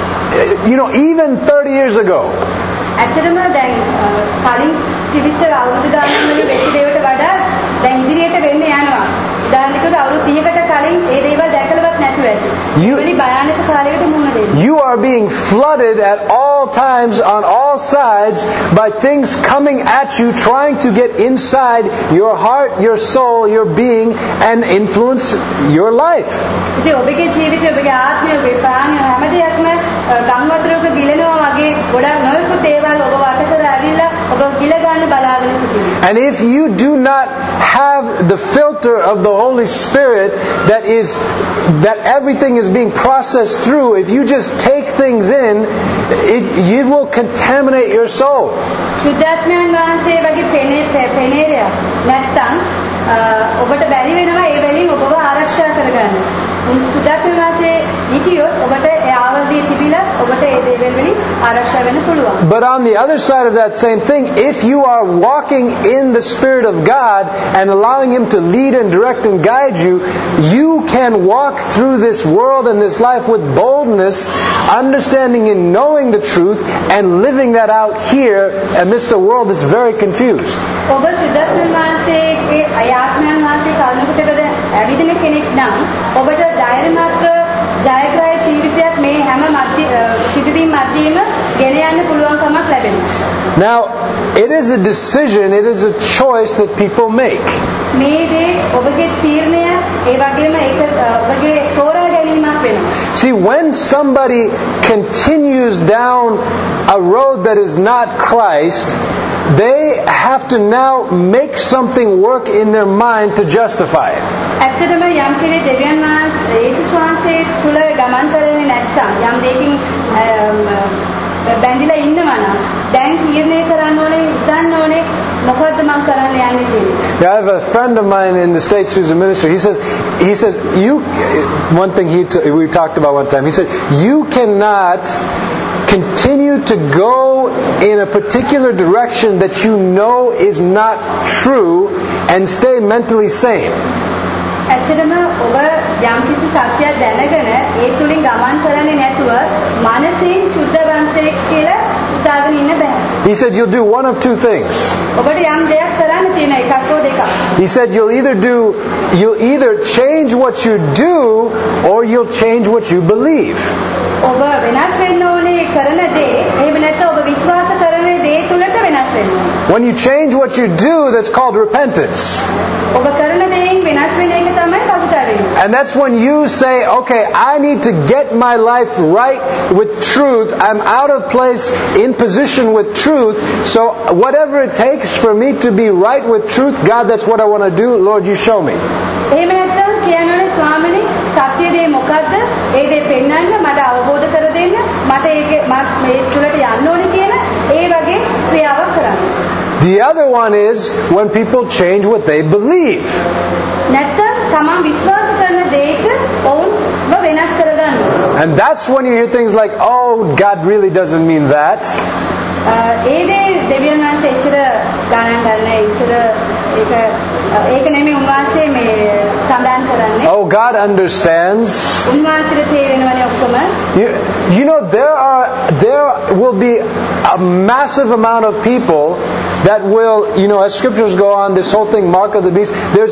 you know, even thirty years ago. ඇත්තටම දැන් කලින් තිබිච්ච අවුරුදු ගානක් වලින් වෙච්ච දේවල්ට වඩා දැන් ඉදිරියට වෙන්න යනවා. උදාහරණයකට අවුරුදු තිහකට කලින් ඒ දේවල් දැකලවත් නැතුව ඇති. මේ භයානක කාලයකට මුහුණ දෙන්න. You are being flooded at all times on all sides by things coming at you trying to get inside your heart, your soul, your being and influence your life. ඉතින් ඔබගේ ජීවිතය ඔබගේ ආත්මය ඔබගේ ප්‍රාණය හැම දෙයක්ම ගම් වතුරක ගිලෙනවා වගේ ගොඩක් නොයෙකුත් දේවල් ඔබ වට කර ඇවිල්ලා ඔබ ගිල ගන්න බලාගෙන සිටිනවා. And if you do not have the filter of the Holy Spirit that is that everything is being processed through, if you just take things in, it, it will contaminate your soul. සුද්ධාත්මයන් වහන්සේ වගේ පෙනේරය නැත්තම් ඔබට බැරි වෙනවා ඒ වලින් ඔබව ආරක්ෂා කරගන්න. සුද්ධාත්මයන් වහන්සේ හිටියොත් ඔබට ඒ ආවර්ණයේ තිබිලා ඔබට ඒ දේවල් වලින් ආරක්ෂා වෙන්න පුළුවන්. But on the other side of that same thing, if you are walking in the Spirit of God and allowing Him to lead and direct and guide you, you can walk through this world and this life with boldness, understanding and knowing the truth and living that out here amidst a world that's very confused. ඔබ සුද්ධාත්මයන් වහන්සේගේ ආත්මයන් වහන්සේ කරුණුකටද ඇවිදින කෙනෙක් නම් ඔබට ධෛර්යමත්ව ජයග්‍රහී ජීවිතයක් මේ හැම මැදි සිදුවීම් මැදීම ගෙන යන්න පුළුවන්කමක් ලැබෙනවා. Now, it is a decision, it is a choice that people make. මේ දේ ඔබගේ තීරණය ඒ වගේම ඒක ඔබගේ තෝරා ගැනීමක් වෙනවා. See, when somebody continues down a road that is not Christ, they have to now make something work in their mind to justify it. ඇත්තටම යම් කෙනෙක් දෙවියන් වහන්සේ යේසුස් වහන්සේ තුල ගමන් කරන්නේ නැත්නම් යම් දෙයකින් බැඳිලා ඉන්නවා නම් දැන් තීරණය කරන්න ඕනේ ඉස්සන්න ඕනේ මොකද්ද මම කරන්න යන්නේ කියලා. I have a friend of mine in the States who's a minister. He says, he says, you. One thing he t- we talked about one time. He said, you cannot continue to go in a particular direction that you know is not true and stay mentally sane. ඇත්තටම ඔබ යම් කිසි සත්‍යයක් දැනගෙන ඒ තුලින් ගමන් කරන්නේ නැතුව මානසික සුද්ධවන්තයෙක් කියලා හිතාගෙන ඉන්න බෑ. He said you'll do one of two things. ඔබට යම් දෙයක් කරන්න තියෙන එකක් හෝ දෙකක්. He said you'll either do you'll either change what you do or you'll change what you believe. ඔබ වෙනස් වෙන්න ඕනේ කරන දේ. එහෙම නැත්නම් ඔබ විශ්වාස කරන දේ තුලට වෙනස් වෙන්න ඕනේ. When you change what you do, that's called repentance. ඔබ කරන දේෙන් වෙනස් වෙන එක තමයි පසුතැවීම. And that's when you say, okay, I need to get my life right with truth. I'm out of place in position with truth. So whatever it takes for me to be right with truth, God, that's what I want to do. Lord, you show me. එහෙම නැත්නම් කියනවනේ ස්වාමීනි සත්‍ය දේ මොකද්ද? ඒ දේ පෙන්වන්න මට අවබෝධ කර දෙන්න. මට ඒක මේ තුලට යන්න ඕනේ කියන ඒ වගේ ක්‍රියාවක් කරන්න. The other one is when people change what they believe. නැත්නම් තමන් විශ්වාස කරන දේක ඔවුන්ව වෙනස් කරගන්නවා. And that's when you hear things like, oh, God really doesn't mean that. ඒ දේ දෙවියන් වහන්සේ එච්චර ගණන් ගන්න එච්චර ඒක ඒක නෙමෙයි උන්වහන්සේ මේ සඳහන් කරන්නේ. Oh, God understands. උන්වහන්සේට තේරෙනවනේ ඔක්කොම. You, you know, there are there will be a massive amount of people that will, you know, as scriptures go on, this whole thing, mark of the beast, there's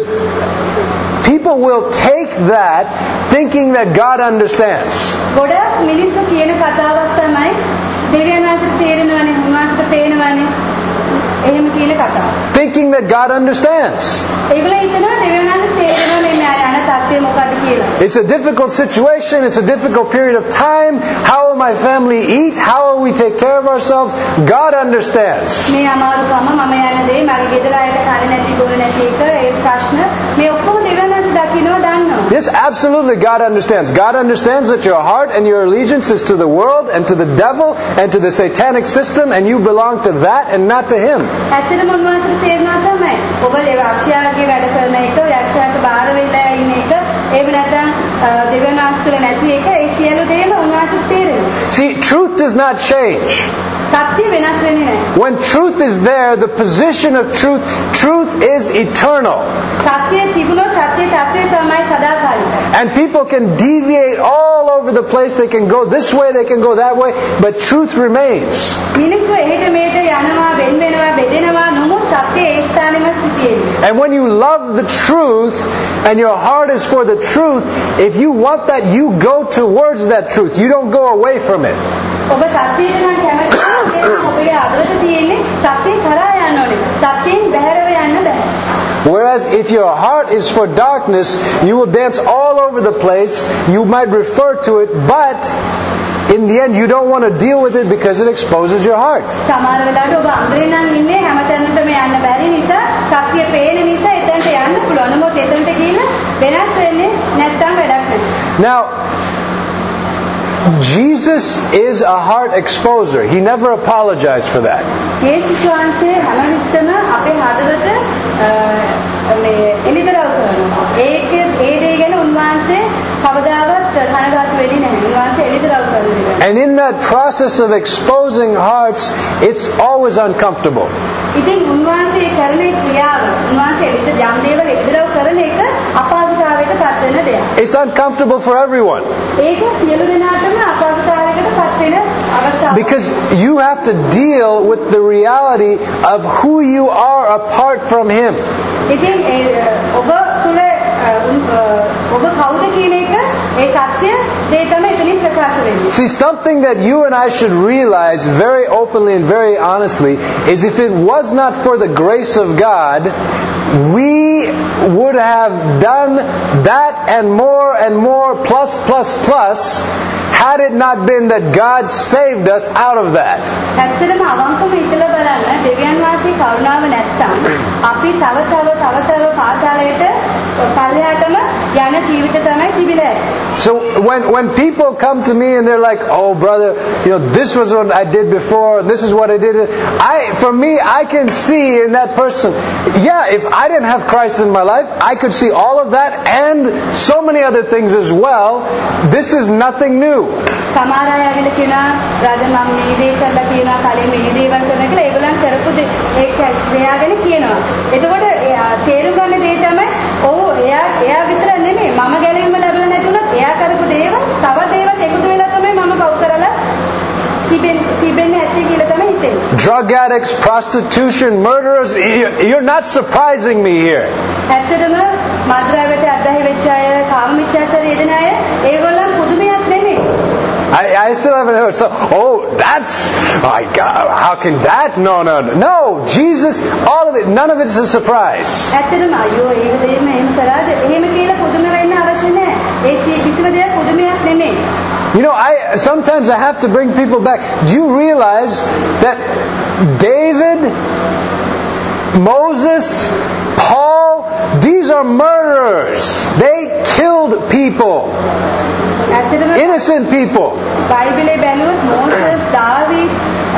people will take that thinking that God understands. ගොඩක් මිනිස්සු කියන කතාවක් තමයි දෙවියන් වහන්සේට තේරෙනවනේ උන්වහන්සේට පේනවනේ එහෙම කියන කතාව. Thinking that God understands. ඒගොල්ලෝ හිතනවා දෙවියන් වහන්සේට තේරෙනවනේ මේ යන සත්‍ය මොකද්ද කියලා. It's a difficult situation, it's a difficult period of time. How will my family eat? How will we take care of ourselves? God understands. මේ අමාරුකම මම යන දේ මගේ ගෙදර අයට කාලේ නැති බොර නැති එක ඒ ප්‍රශ්න මේ ඔක්කොම දෙවියන් වහන්සේ දකින්නවා දන්නවා. Yes, absolutely God understands. God understands that your heart and your allegiance is to the world and to the devil and to the satanic system, and you belong to that and not to Him. ඇත්තටම උන්වහන්සේට තේරෙනවා තමයි ඔබ යක්ෂයාගේ වැඩ කරන එක යක්ෂයාට බාර වෙලා ඉන්න එක එහෙම නැත්නම් දෙවියන් වහන්සේ තුළ නැති එක ඒ සියලු දේම උන්වහන්සේට තේරෙනවා. See, truth does not change. සත්‍ය වෙනස් වෙන්නේ නැහැ. When truth is there, the position of truth, truth is eternal. සත්‍ය තිබුණොත් සත්‍ය tattwe තමයි සදාකාලිකයි. And people can deviate all over the place. They can go this way, they can go that way, but truth remains. මිනිස්සු එහෙට මෙහෙට යනවා වෙන වෙනවා බෙදෙනවා නමුත් සත්‍ය ඒ ස්ථානෙම සිටියේ. And when you love the truth and your heart is for the truth, if you want that, you go towards that truth. You don't go away from it. ඔබ සත්‍යයට නම් කැමති නම් ඔබේ අදට තියෙන්නේ සත්‍ය කරා යන්න ඕනේ. සත්‍යෙන් බැහැරව යන්න බෑ. Whereas if your heart is for darkness, you will dance all over the place. You might refer to it, but in the end you don't want to deal with it because it exposes your heart. සමහර වෙලාවට ඔබ අඳුරේ නම් ඉන්නේ හැමතැනටම යන්න බැරි නිසා සත්‍ය පේන නිසා එතනට යන්න පුළුවන්. මොකද එතනට ගිහින් වෙනස් වෙන්නේ නැත්තම් වැඩක් නැහැ. Now, Jesus is a heart exposer. He never apologized for that. යේසුස් වහන්සේ හැම විටම අපේ හදවත මේ එලිදරව් කරනවා. ඒක ඒ දේ ගැන උන්වහන්සේ කවදාවත් කනගාටු වෙන්නේ නැහැ. උන්වහන්සේ එලිදරව් කරනවා. And in that process of exposing hearts, it's always uncomfortable. ඉතින් උන්වහන්සේ කරන ක්‍රියාව උන්වහන්සේ එලිද යම් දේවල් එලිදරව් කරන එක අපහසුතාවයකට පත් වෙන දෙයක්. It's uncomfortable for everyone. ඒක සියලු දෙනාටම අපහසුතාවයකට පත් වෙන අවස්ථාවක්. Because you have to deal with the reality of who you are apart from Him. ඉතින් ඔබ තුල ඔබ කවුද කියන එක ඒ සත්‍ය දේ තමයි එතනින් ප්‍රකාශ වෙන්නේ. See, something that you and I should realize very openly and very honestly is if it was not for the grace of God, we would have done that and more and more plus plus plus had it not been that God saved us out of that. ඇත්තටම අවංකව හිතලා බලන්න දෙවියන් වහන්සේ කරුණාව නැත්තම් අපි තව තව තව තව පාතාලයට පල්ලෙහාටම යන ජීවිත තමයි තිබිලා. So when when people come to me and they're like, "Oh brother, you know, this was what I did before, and this is what I did," I for me I can see in that person, yeah, if I didn't have Christ in my life, I could see all of that and so many other things as well. This is nothing new. සමහර අය ඇවිල්ලා කියනවා රාජ මම මේ දේ කරලා කියනවා කලින් මේ දේවල් කරන කියලා ඒගොල්ලන් කරපු ඒක එයාගෙන කියනවා. එතකොට තේරුම් ගන්න දේ තමයි ඔව් එයා එයා විතර නෙමෙයි මම ගැලවීම ලැබුණ නැතුණත් එයා කරපු දේවල් තව දේවල් එකතු වෙලා තමයි මම පව් කරලා තිබෙන්නේ තිබෙන්නේ ඇති කියලා තමයි හිතෙන්නේ. Drug addicts, prostitution, murderers, you're not surprising me here. ඇත්තටම මත්ද්‍රව්‍යයට අදාහි වෙච්ච අය, කාම මිත්‍යාචාරය යෙදෙන අය, ඒගොල්ලන් පුදුමයක් නෙමෙයි. I, I still haven't heard. So, oh, that's, my God, how can that? No, no, no. No, Jesus, all of it, none of it is a surprise. ඇත්තටම අයියෝ ඒක දෙන්න එහෙම කරාද? එහෙම කියලා පුදුම වෙන්න අවශ්‍ය නැහැ. ඒ කිසිම දෙයක් පුදුමයක් නෙමෙයි. You know, I sometimes I have to bring people back. Do you realize that David, Moses, Paul, these are murderers. They killed people. Innocent people. බයිබලයේ බැලුවොත් මෝසස්, දාවීද්,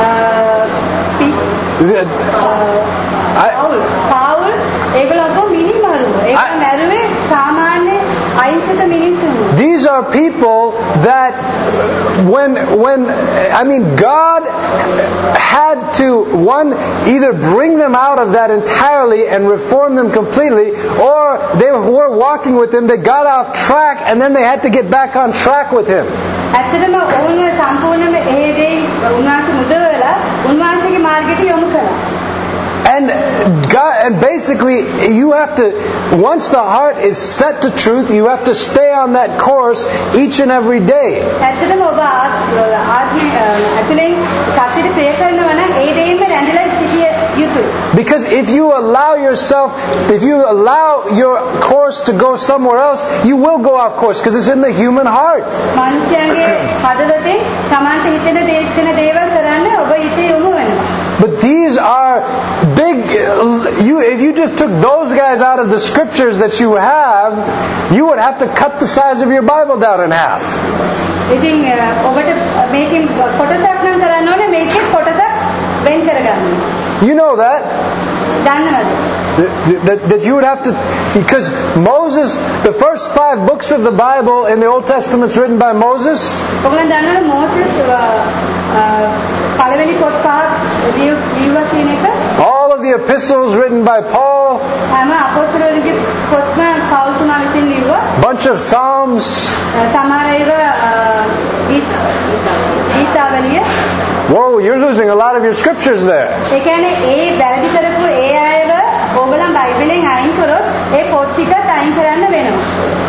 පවුල්, පවුල් ඒගොල්ලෝ මිනිමරුව. ඒක මැරුවේ සාමාන්‍ය අහිංසක මිනිස්සුන්. These are people that when when I mean God had to one either bring them out of that entirely and reform them completely, or they were walking with him, they got off track and then they had to get back on track with him. ඇත්තටම ඕන සම්පූර්ණයෙන්ම ඒ දෙයි උන්වහන්සේ මුදවලා උන්වහන්සේගේ මාර්ගයට යොමු කළා. And God, and basically, you have to, once the heart is set to truth, you have to stay on that course each and every day. ඇත්තටම ඔබ ආත්මය ඇතුලෙන් සත්‍යෙට ප්‍රිය කරනවා නම් ඒ දෙයින්ම රැඳිලා සිටිය යුතුයි. Because if you allow yourself, if you allow your course to go somewhere else, you will go off course because it's in the human heart. මනුෂ්‍යයන්ගේ හදවතේ තමන්ට හිතෙන දේ හිතෙන දේවල් කරන්න ඔබ හිතේ යොමු වෙනවා. But these are big, you, if you just took those guys out of the scriptures that you have, you would have to cut the size of your Bible down in half. ඉතින් ඔබට මේකෙන් කොටසක් නම් කරන්න ඕනේ මේකේ කොටසක් වෙන් කරගන්න. You know that? දන්නවද? That, that, that you would have to, because Moses, the first five books of the Bible in the Old Testament is written by Moses. ඔයගොල්ලන් දන්නවද මෝසස් පළවෙනි පොත් පහ ලියුවා කියන එක? All of the epistles written by Paul. හැම අපොස්තලවලගේ පොත්ම පවුල් තුමා විසින් ලියුවා. Bunch of Psalms. සමහර ඒවා ගීතාවලිය. Whoa, you're losing a lot of your scriptures there. ඒ කියන්නේ ඒ වැරදි කරපු ඒ අයව ඕගොල්ලන් බයිබලෙන් අයින් කරොත් ඒ පොත් ටිකත් අයින් කරන්න වෙනවා.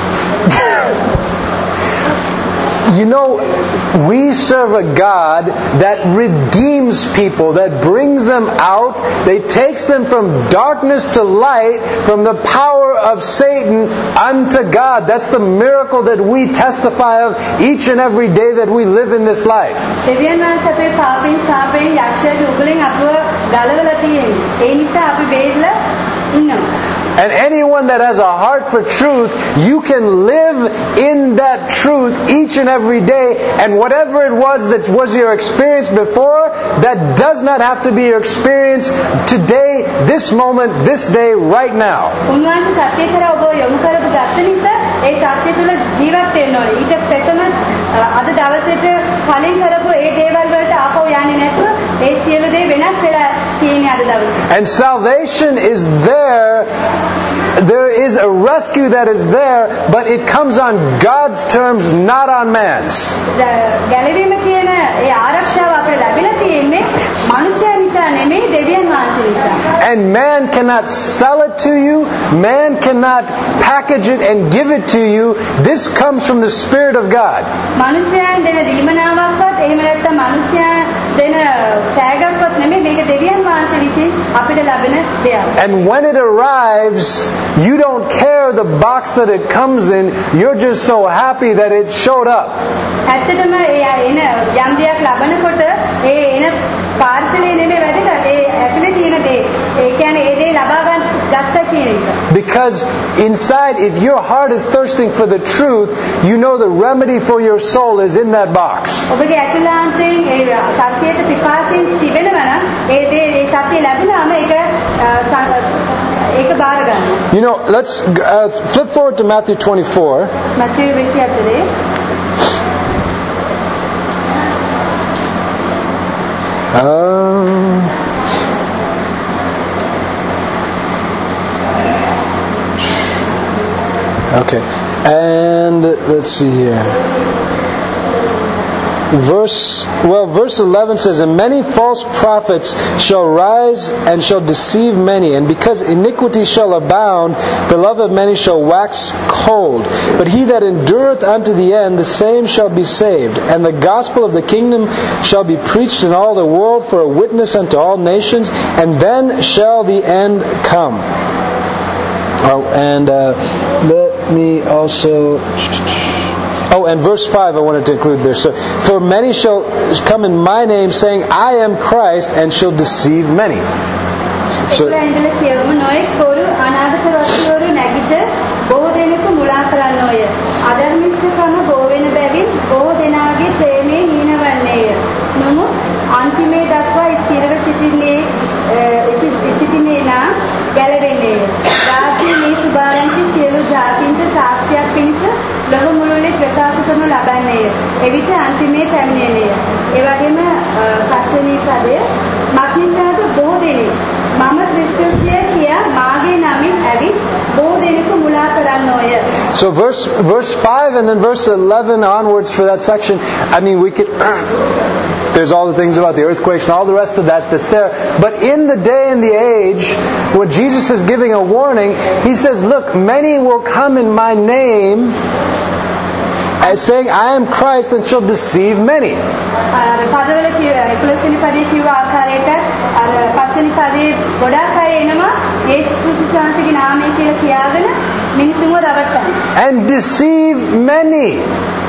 You know, we serve a God that redeems people, that brings them out, that takes them from darkness to light, from the power of Satan unto God. That's the miracle that we testify of each and every day that we live in this life. දෙවියන් වහන්සේ අපේ පාපෙන් සාපෙන් යක්ෂයාගේ උගලෙන් අපව ගලවලා තියෙන්නේ. ඒ නිසා අපි බේරලා ඉන්නවා. And anyone that has a heart for truth, you can live in that truth each and every day. And whatever it was that was your experience before, that does not have to be your experience today, this moment, this day, right now. උන්වහන්සේ සත්‍ය කරා ඔබ යොමු කරපු ගත නිසා ඒ සත්‍ය තුළ ජීවත් වෙන්න ඕනේ. ඊට පෙරම අද දවසේට කලින් කරපු ඒ දේවල් වලට ආපහු යන්නේ නැතුව ඒ සියලු දේ වෙනස් වෙලා තියෙන්නේ අද දවසේ. And salvation is there. There is a rescue that is there, but it comes on God's terms, not on man's. ගැලවීම කියන ඒ ආරක්ෂාව අපිට ලැබිලා තියෙන්නේ මනුෂ්‍යයා නිසා නෙමෙයි දෙවියන් වහන්සේ නිසා. And man cannot sell it to you. Man cannot package it and give it to you. This comes from the Spirit of God. මනුෂ්‍යයන් දෙන දීමනාවක්වත් එහෙම නැත්නම් මනුෂ්‍යයන් දෙන ත්‍යාගයක්වත් නෙමෙයි මේක දෙවියන් වහන්සේ විසින් අපිට ලැබෙන දෙයක්. And when it arrives, you don't care the box that it comes in. You're just so happy that it showed up. ඇත්තටම ඒ එන යම් දෙයක් ලබනකොට ඒ එන පාර්සලේ නෙමෙයි වැඩිකට ඒ ඇතුලේ තියෙන දේ. ඒ කියන්නේ ඒ දේ ලබා ගන්න ගත්තා කියන එක. Because inside, if your heart is thirsting for the truth, you know the remedy for your soul is in that box. ඔබගේ ඇතුළාන්තයෙන් ඒ සත්‍යයට පිපාසයෙන් තිබෙනවා නම් ඒ දේ ඒ සත්‍ය ලැබුණාම ඒක ඒක බාර ගන්න. You know, let's uh, flip forward to Matthew twenty-four. Matthew විසිහතරේ Um, okay, and let's see here. verse, well, verse eleven says, "And many false prophets shall rise and shall deceive many, and because iniquity shall abound, the love of many shall wax cold. But he that endureth unto the end, the same shall be saved. And the gospel of the kingdom shall be preached in all the world for a witness unto all nations, and then shall the end come." Oh, and uh, let me also... Oh, and verse five I wanted to include there. So, "For many shall come in my name, saying, I am Christ, and shall deceive many." So, අන්තිමේ දක්වා ස්ථිරව සිටින්නේ සිටින්නේ නම් ගැලවෙන්නේ. රාජ්‍ය මේ සුභාරංචි සියලු ජාතීන්ට සාක්ෂියක් පිණිස ලොව මුළුල්ලේ ප්‍රකාශ කරනු ලබන්නේය. එවිට අන්තිමේ පැමිණෙන්නේය. ඒ වගේම පස්වෙනි පදය මක්නිසාද බොහෝ දෙනෙක් මම ක්‍රිස්තුස්ය කියා මාගේ නමින් ඇවිත් බොහෝ දෙනෙකු මුලා කරන්නෝය. So verse verse five and then verse eleven onwards for that section, I mean we could there's all the things about the earthquakes and all the rest of that that's there. But in the day and the age, when Jesus is giving a warning, He says, look, many will come in my name as saying, I am Christ, and shall deceive many. And deceive many.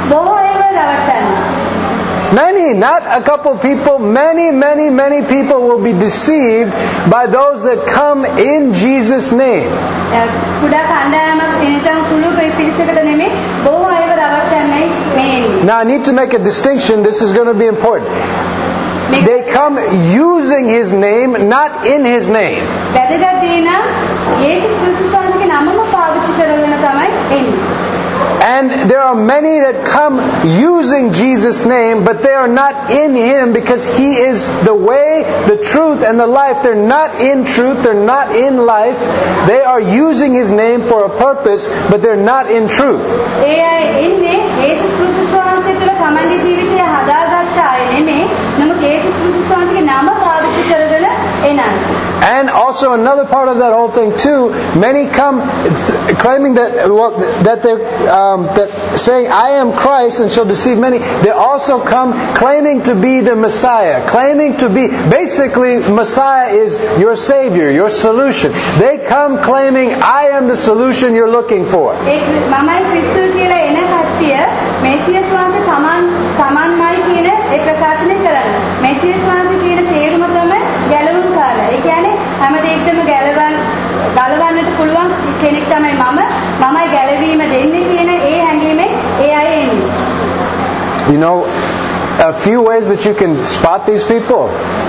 Many, not a couple people, many, many, many people will be deceived by those that come in Jesus' name. Now I need to make a distinction, this is going to be important. They come using His name, not in His name. And there are many that come using Jesus' name, but they are not in Him because He is the way, the truth, and the life. They're not in truth, they're not in life. They are using His name for a purpose, but they're not in truth. And also another part of that whole thing too, many come claiming that well, that they're um, that saying I am Christ and shall deceive many. They also come claiming to be the Messiah, claiming to be basically Messiah is your Savior, your solution. They come claiming I am the solution you're looking for. You know, a few ways that you can spot these people.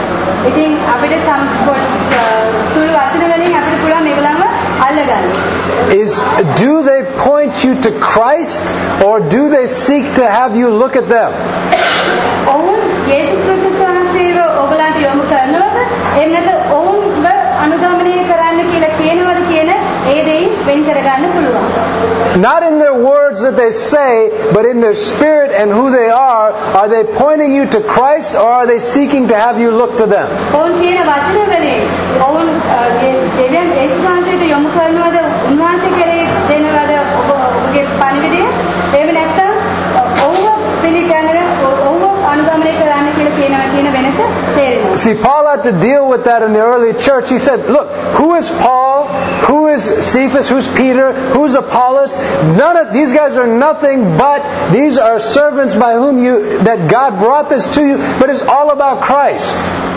Is do they point you to Christ, or do they seek to have you look at them? Not in their words that they say, but in their spirit and who they are. Are they pointing you to Christ, or are they seeking to have you look to them? See, Paul had to deal with that in the early church. He said, look, who is Paul? Who is Cephas? Who's Peter? Who's Apollos? None of these guys are nothing but these are servants by whom you that God brought this to you, but it's all about Christ.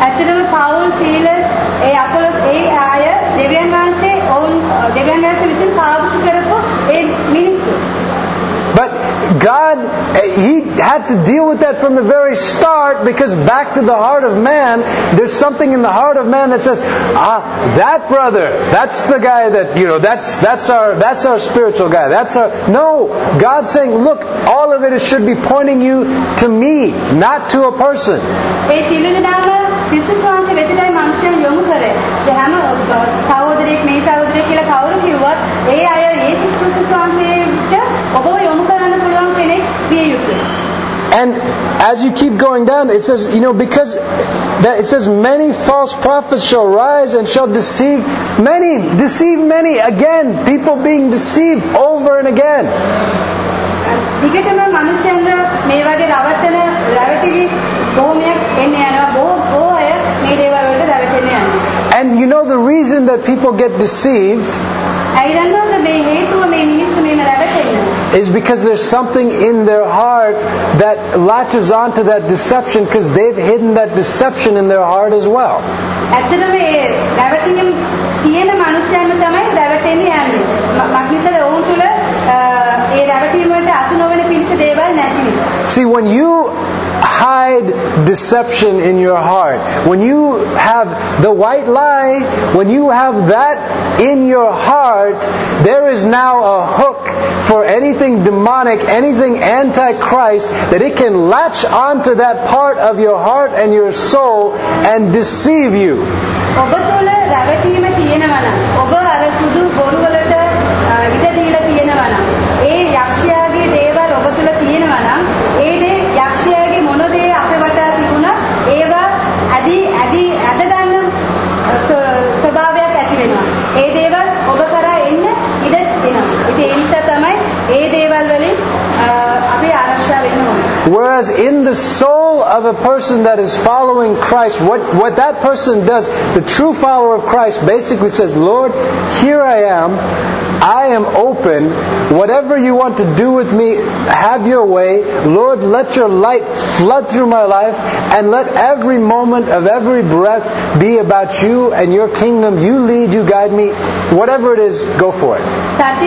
But God, He had to deal with that from the very start, because back to the heart of man, there's something in the heart of man that says, ah, that brother, that's the guy that, you know, that's that's our that's our spiritual guy. That's our no. God's saying, look, all of it should be pointing you to me, not to a person. And as you keep going down, it says, you know, because that it says many false prophets shall rise and shall deceive many, deceive many again. People being deceived over and again. දිගටම මනුෂ්‍යයන්ව මේ වගේ රවටන රැවටිලි බොහොමයක් එන්න යනවා බොහෝ බොහෝ අය මේ දේවල් වලට රැවටෙන්න යනවා. And you know the reason that people get deceived is because there's something in their heart that latches onto that deception because they've hidden that deception in their heart as well. See, when you hide deception in your heart, when you have the white lie, when you have that in your heart, there is now a hook for anything demonic, anything antichrist, that it can latch onto that part of your heart and your soul and deceive you. Whereas in the soul of a person that is following Christ, what, what that person does, the true follower of Christ basically says, Lord, here I am. I am open. Whatever you want to do with me, have your way. Lord, let your light flood through my life and let every moment of every breath be about you and your kingdom. You lead, you guide me. Whatever it is, go for it.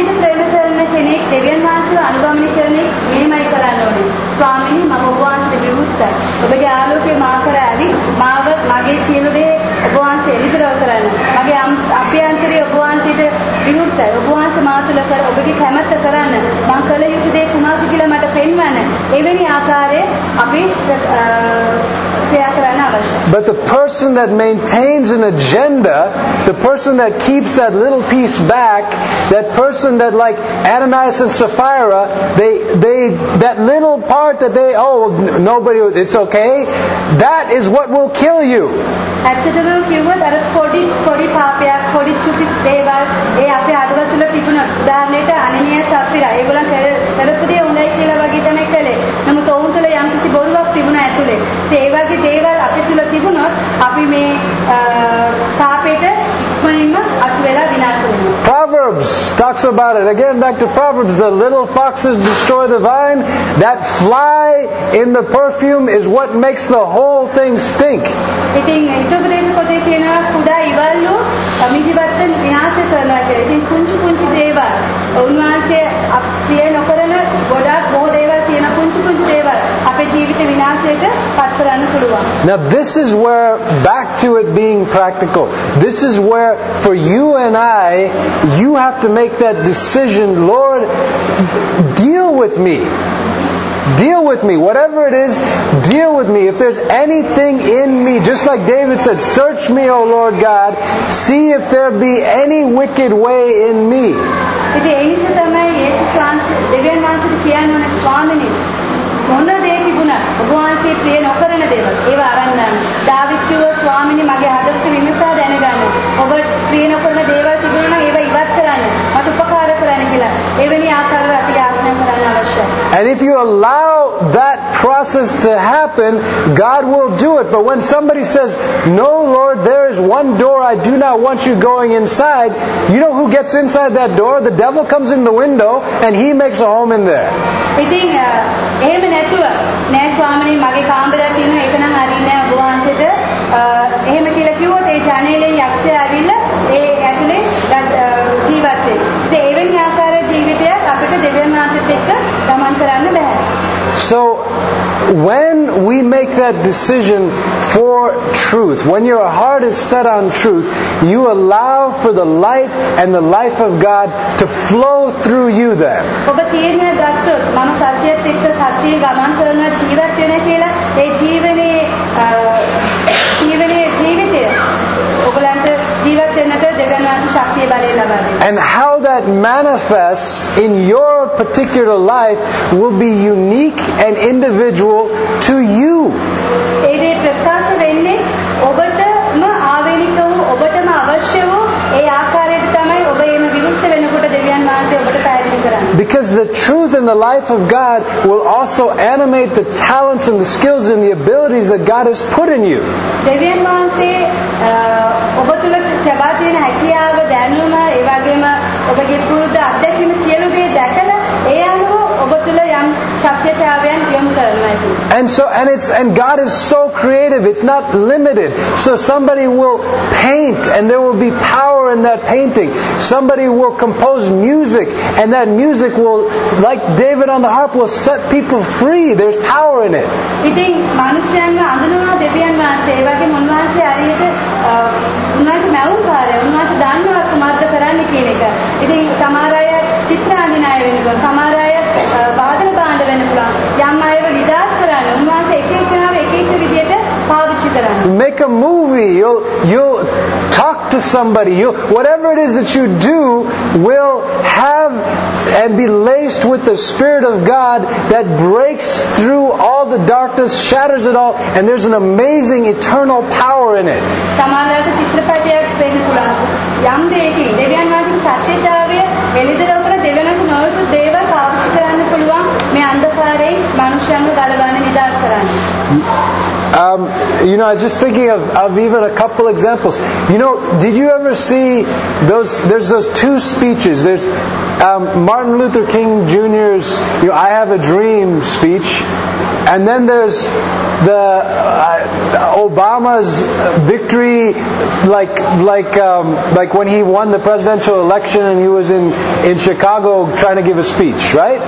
ස්වාමීනි මම ඔබ වහන්සේ විරුද්ධයි. ඔබගේ ආලෝකය මා කර ඇවි මාව මගේ සියලු දේ ඔබ වහන්සේ එළිදරව් කරන්න. මගේ අභ්‍යන්තරය ඔබ වහන්සේට විරුද්ධයි. ඔබ වහන්සේ මා තුළ කර ඔබගේ කැමැත්ත කරන්න. මම කල යුතු දේ කුමක්ද කියලා මට පෙන්වන්න. එවැනි ආකාරයේ අපි ක්‍රියා කරන්න අවශ්‍යයි. But the person that maintains an agenda, the person that keeps that little piece back, that person that like Ananias and Sapphira, they they that little part that they, oh, nobody, it's okay, that is what will kill you. ඇත්තටම කිව්වොත් අර පොඩි පොඩි පාපයක් පොඩි චුටි දේවල් ඒ අපේ අදවල තුල තිබුණ උදාහරණයට අනනිය සප්පිරා ඒගොල්ලන් කරපු දේ හොඳයි කියලා වගේ තමයි කළේ. නමුත් ඔවුන් තුල යම්කිසි බොරුවක් තිබුණා ඇතුලේ. ඒ වගේ දේවල් අපේ තුල තිබුණොත් අපි මේ පාපයට ඉක්මනින්ම අසු වෙලා විනාශ වෙනවා. Proverbs talks about it. Again, back to Proverbs. The little foxes destroy the vine. That fly in the perfume is what makes the whole thing stink. ඉතින් ඉතෝපදේශ පොතේ කියනවා කුඩා ඉවල්ලු මිදිවත්තන් විනාශ කරනවා කියලා. ඉතින් කුංචු කුංචු දේවල් උන්වහන්සේ අප්‍රිය නොකරන ගොඩාක් බොහෝ දේවල් තියෙන කුංචු කුංචු දේවල් අපේ ජීවිත විනාශයට පත් කරන්න පුළුවන්. Now this is where, back to it being practical, this is where for you and I, you have to make that decision, Lord, deal with me. Deal with me. Whatever it is, deal with me. If there's anything in me, just like David said, search me, O Lord God, see if there be any wicked way in me. මොන දේ තිබුණා ඔබ වහන්සේ ප්‍රිය නොකරන දේවල් ඒව අරන් දාන්න. දාවිද් කිව්වා ස්වාමීනි මගේ හදවත විමසා දැනගන්න. ඔබ ප්‍රිය නොකරන දේවල් තිබුණා නම් ඒව ඉවත් කරන්න. මට උපකාර කරන්න කියලා. එවැනි ආකාරව අපි ආඥා කරන්න අවශ්‍යයි. And if you allow that process to happen, God will do it. But when somebody says, no, Lord, there is one door I do not want you going inside, you know who gets inside that door? The devil comes in the window and he makes a home in there. ඉතින් එහෙම නැතුව නෑ ස්වාමීනි මගේ කාමරයක් තියෙනවා ඒක නම් හරියන්නේ නෑ ඔබ වහන්සේට එහෙම කියලා කිව්වොත් ඒ ජනේලෙන් යක්ෂයා ඇවිල්ලා ඒ ඇතුලේ ජීවත් වෙයි. ඉතින් එවැනි ආකාර ජීවිතයක් අපිට දෙවියන් වහන්සේත් එක්ක ගමන් කරන්න බෑ. So when we make that decision for truth, when your heart is set on truth, you allow for the light and the life of God to flow through you then. ඔබ තීරණය ගත්තොත් මම සත්‍යයත් එක්ක සත්‍යය ගමන් කරන ජීවත් වෙන කියලා ඒ ජීවනයේ ජීවනයේ ජීවිතය ඔයගලන්ට ජීවත් වෙන්නට දෙවියන් වහන්සේ ශක්තිය බලය ලබා දෙනවා. And how that manifests in your particular life will be unique and individual to you. ඒ දේ ප්‍රකාශ වෙන්නේ ඔබටම ආවේනික වූ ඔබටම අවශ්‍ය වූ ඒ ආකාරයට තමයි ඔබ එම විරුද්ධ වෙනකොට දෙවියන් වහන්සේ ඔබට පැහැදිලි කරන්නේ. Because the truth in the life of God will also animate the talents and the skills and the abilities that God has put in you. දෙවියන් වහන්සේ ඔබ තුල ලබා තියෙන හැකියාව දැනුම ඒ වගේම ඔබගේ පුරුද්ද අත්දැකීම සියලු දේ දැකලා ඒ අනුව ඔබ තුල යම් සත්‍යතාවයන් යොමු කරනවා. And so and it's and God is so creative, it's not limited. So somebody will paint and there will be power in that painting. Somebody will compose music and that music will, like David on the harp, will set people free. There's power in it. ඉතින් මිනිස්යන්ව අඳුනනවා දෙවියන් වහන්සේ ඒ වගේම උන්වහන්සේ හරියට උන්වහන්සේ මැවුම් කාර්යය උන්වහන්සේ දන්නවා කුමක්ද කරන්න කියන එක. ඉතින් සමහර අය චිත්‍ර අඳින අය වෙනවා සමහර අය වාදන භාණ්ඩ වෙන්න පුළුවන්. යම් අයව නිදාස් කරන්න උන්වහන්සේ එක එකනාව එක එක විදියට පාවිච්චි කරන්නේ. Make a movie. You'll you'll talk to somebody. You whatever it is that you do will have and be laced with the Spirit of God that breaks through all the darkness, shatters it all, and there's an amazing eternal power in it. සමාජයට චිත්‍රපටයක් වෙන්න පුළුවන්. යම් දෙයකින් දෙවියන් වහන්සේගේ සත්‍යතාවය එළිදරව් කර දෙවියන්ගේ නොයෙකුත් දේවල් පාවිච්චි කරන්න පුළුවන් මේ අන්ධකාරයෙන් මනුෂ්‍යයන්ව ගලවන්න නිදහස් කරන්න. Um, you know, I was just thinking of, of even a couple examples. You know, did you ever see those? There's those two speeches. There's um, Martin Luther King Junior's you know, "I Have a Dream" speech, and then there's the uh, Obama's victory, like like um, like when he won the presidential election and he was in in Chicago trying to give a speech, right?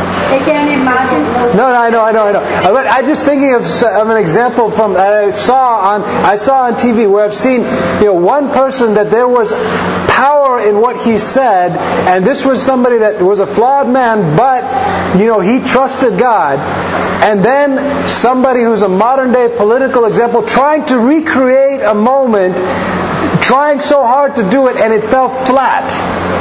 No, no, I know, I know, I know. But I'm just thinking of, of an example from that I saw on I saw on T V where I've seen, you know, one person that there was power in what he said, and this was somebody that was a flawed man, but you know he trusted God. And then somebody who's a modern day political example trying to recreate a moment, trying so hard to do it, and it fell flat.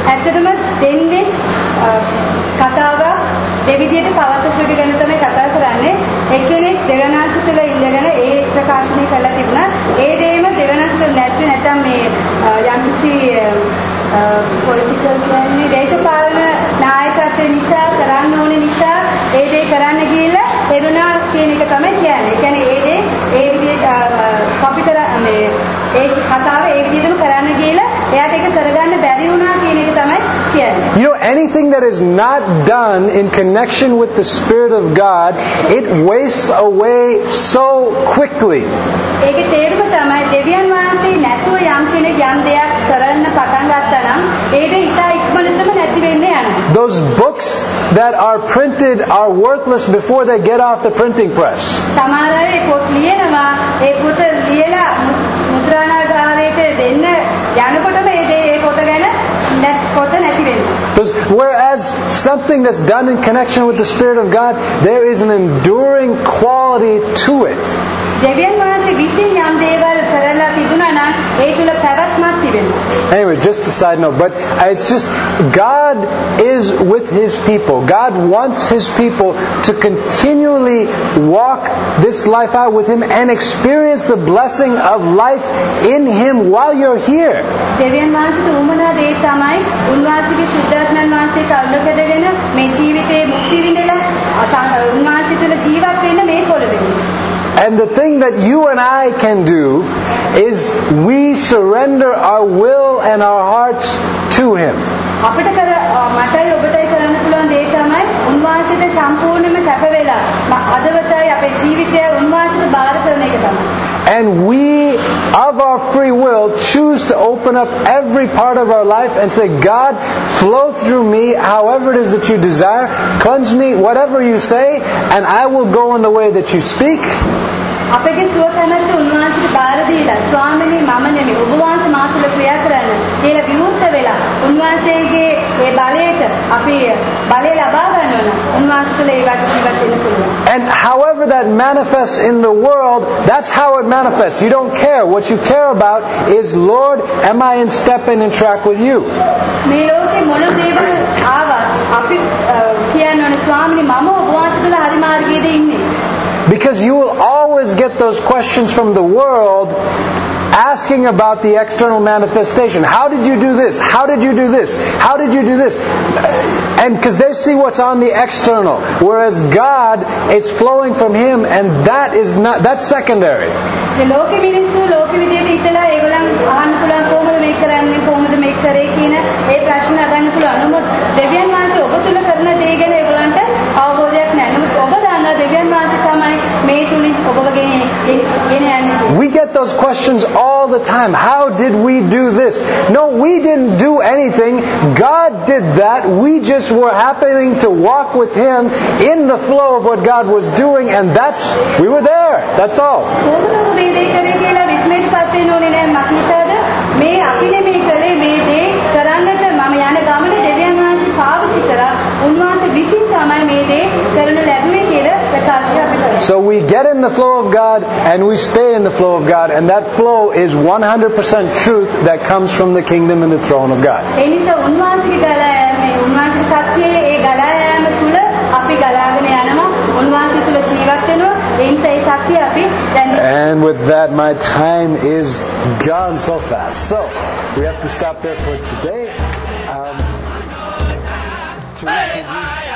දෙවිදියට පවත්වපු ගැන තමයි කතා කරන්නේ. එක්කෙනෙක් දෙවනාසි තුළ ඉඳගෙන ඒ ප්‍රකාශනය කළා තිබුණා. ඒ දෙයම දෙවනාසි තුළ නැත්නම් නැත්නම් මේ යම්කිසි පොලිටිකල් කියන්නේ දේශපාලන නායකත්වය නිසා කරන්න ඕනේ නිසා ඒ දේ කරන්න ගිහිල්ලා එරුණා කියන එක තමයි කියන්නේ. ඒ කියන්නේ ඒ දේ ඒ විදිහට කොපි කර මේ ඒ කතාව ඒ විදිහටම කරන්න ගිහිල්ලා එයාට ඒක කරගන්න බැරි වුණා කියන එක තමයි කියන්නේ. You know, anything that is not done in connection with the Spirit of God, it wastes away so quickly. ඒකේ තේරුම තමයි දෙවියන් වහන්සේ නැතුව යම් කෙනෙක් යම් දෙයක් කරන්න පටන් ගත්තා නම් ඒක ඊට ඉක්මනටම නැති වෙන්නේ යනවා. Those books that are printed are worthless before they get off the printing press. සමහර අය පොත් ලියනවා ඒ පොත ලියලා මුද්‍රණාගාරයට දෙන්න යනකොටම ඒ දේ ඒ පොත ගැන පොත නැති වෙනවා. Whereas something that's done in connection with the Spirit of God, there is an enduring quality to it. දෙවියන් වහන්සේ විසින් යම් දේවල් කරලා තිබුණා නම් ඒ තුල පැවැත්මක් තිබෙනවා. Anyway, just a side note, but it's just God is with His people. God wants His people to continually walk this life out with Him and experience the blessing of life in Him while you're here. දෙවියන් වහන්සේට උමනා දේ තමයි උන්වහන්සේගේ ශුද්ධාත්මයන් වහන්සේ කල්ලකදගෙන මේ ජීවිතේ මුක්ති විඳලා උන්වහන්සේ තුල ජීවත් වෙන්න මේ පොළවේ. And the thing that you and I can do is we surrender our will and our hearts to Him. අපිට කර මටයි ඔබටයි කරන්න පුළුවන් දේ තමයි උන්වහන්සේට සම්පූර්ණයෙන්ම කැප වෙලා අදවතයි අපේ ජීවිතය උන්වහන්සේට බාර කරන එක තමයි. And we, of our free will, choose to open up every part of our life and say, God, flow through me however it is that you desire. Cleanse me, whatever you say, and I will go in the way that you speak. අපගේ සුවකමැත්ත උන්වහන්සේට බාර දීලා ස්වාමීනි මම නෙමෙයි ඔබ වහන්සේ මා තුළ ක්‍රියා කරන්න කියලා විවෘත වෙලා උන්වහන්සේගේ ඒ බලයට අපි බලය ලබා ගන්නවා නම් උන්වහන්සේ තුළ ඒ වට ජීවත් වෙන්න පුළුවන්. And however that manifests in the world, that's how it manifests. You don't care. What you care about is, Lord, am I in step in and track with you? මේ ලෝකේ මොන දේවල් ආවත් අපි කියන්න ඕනේ ස්වාමීනි මම ඔබ වහන්සේ තුල හරි මාර්ගයේද ඉන්නේ. Because you will always get those questions from the world asking about the external manifestation. How did you do this? How did you do this? How did you do this? And because they see what's on the external. Whereas God, it's flowing from Him, and that is not, that's secondary. ලෝකෙ මිනිස්සු ලෝකෙ විදියට ඉතලා ඒගොල්ලන් අහන්න පුළුවන් කොහොමද මේක කරන්නේ කොහොමද මේක කරේ කියන ඒ ප්‍රශ්න අහන්න පුළුවන්. නමුත් දෙවියන් වහන්සේ ඔබ තුල කරන දේ ගැන ඒගොල්ලන්ට අවබෝධයක් නැහැ. නමුත් ඔබ දන්නවා දෙවියන් වහන්සේ තමයි මේ තුලින් ඔබව ගෙන ගෙන යන්නේ. We get those questions all the time. How did we do this? No, we didn't do anything. God did that. We just were happening to walk with Him in the flow of what God was doing, and that's, we were there. That's all. මේ දේ කරේ කියලා විස්මයටපත් වෙන්න ඕනේ නෑ. මක්නිසාද මේ අපි නෙමෙයි කරේ මේ දේ කරන්නට මම යන ගමනේ දෙවියන් වහන්සේ පාවිච්චි කරා. උන්වහන්සේ විසින් තමයි මේ දේ කරන්න ලැබුවේ කියලා ප්‍රකාශ කරනවා. So we get in the flow of God and we stay in the flow of God, and that flow is one hundred percent truth that comes from the kingdom and the throne of God. ඒ නිසා උන්වහන්සේගේ ගලා යෑම උන්වහන්සේගේ සත්‍යයේ ඒ ගලා යෑම තුල අපි ගලාගෙන යනවා. උන්වහන්සේ තුල ජීවත් වෙනවා. ඒ නිසා ඒ සත්‍යය අපි දැන්. And with that, my time is gone so fast. So we have to stop there for today. Um, to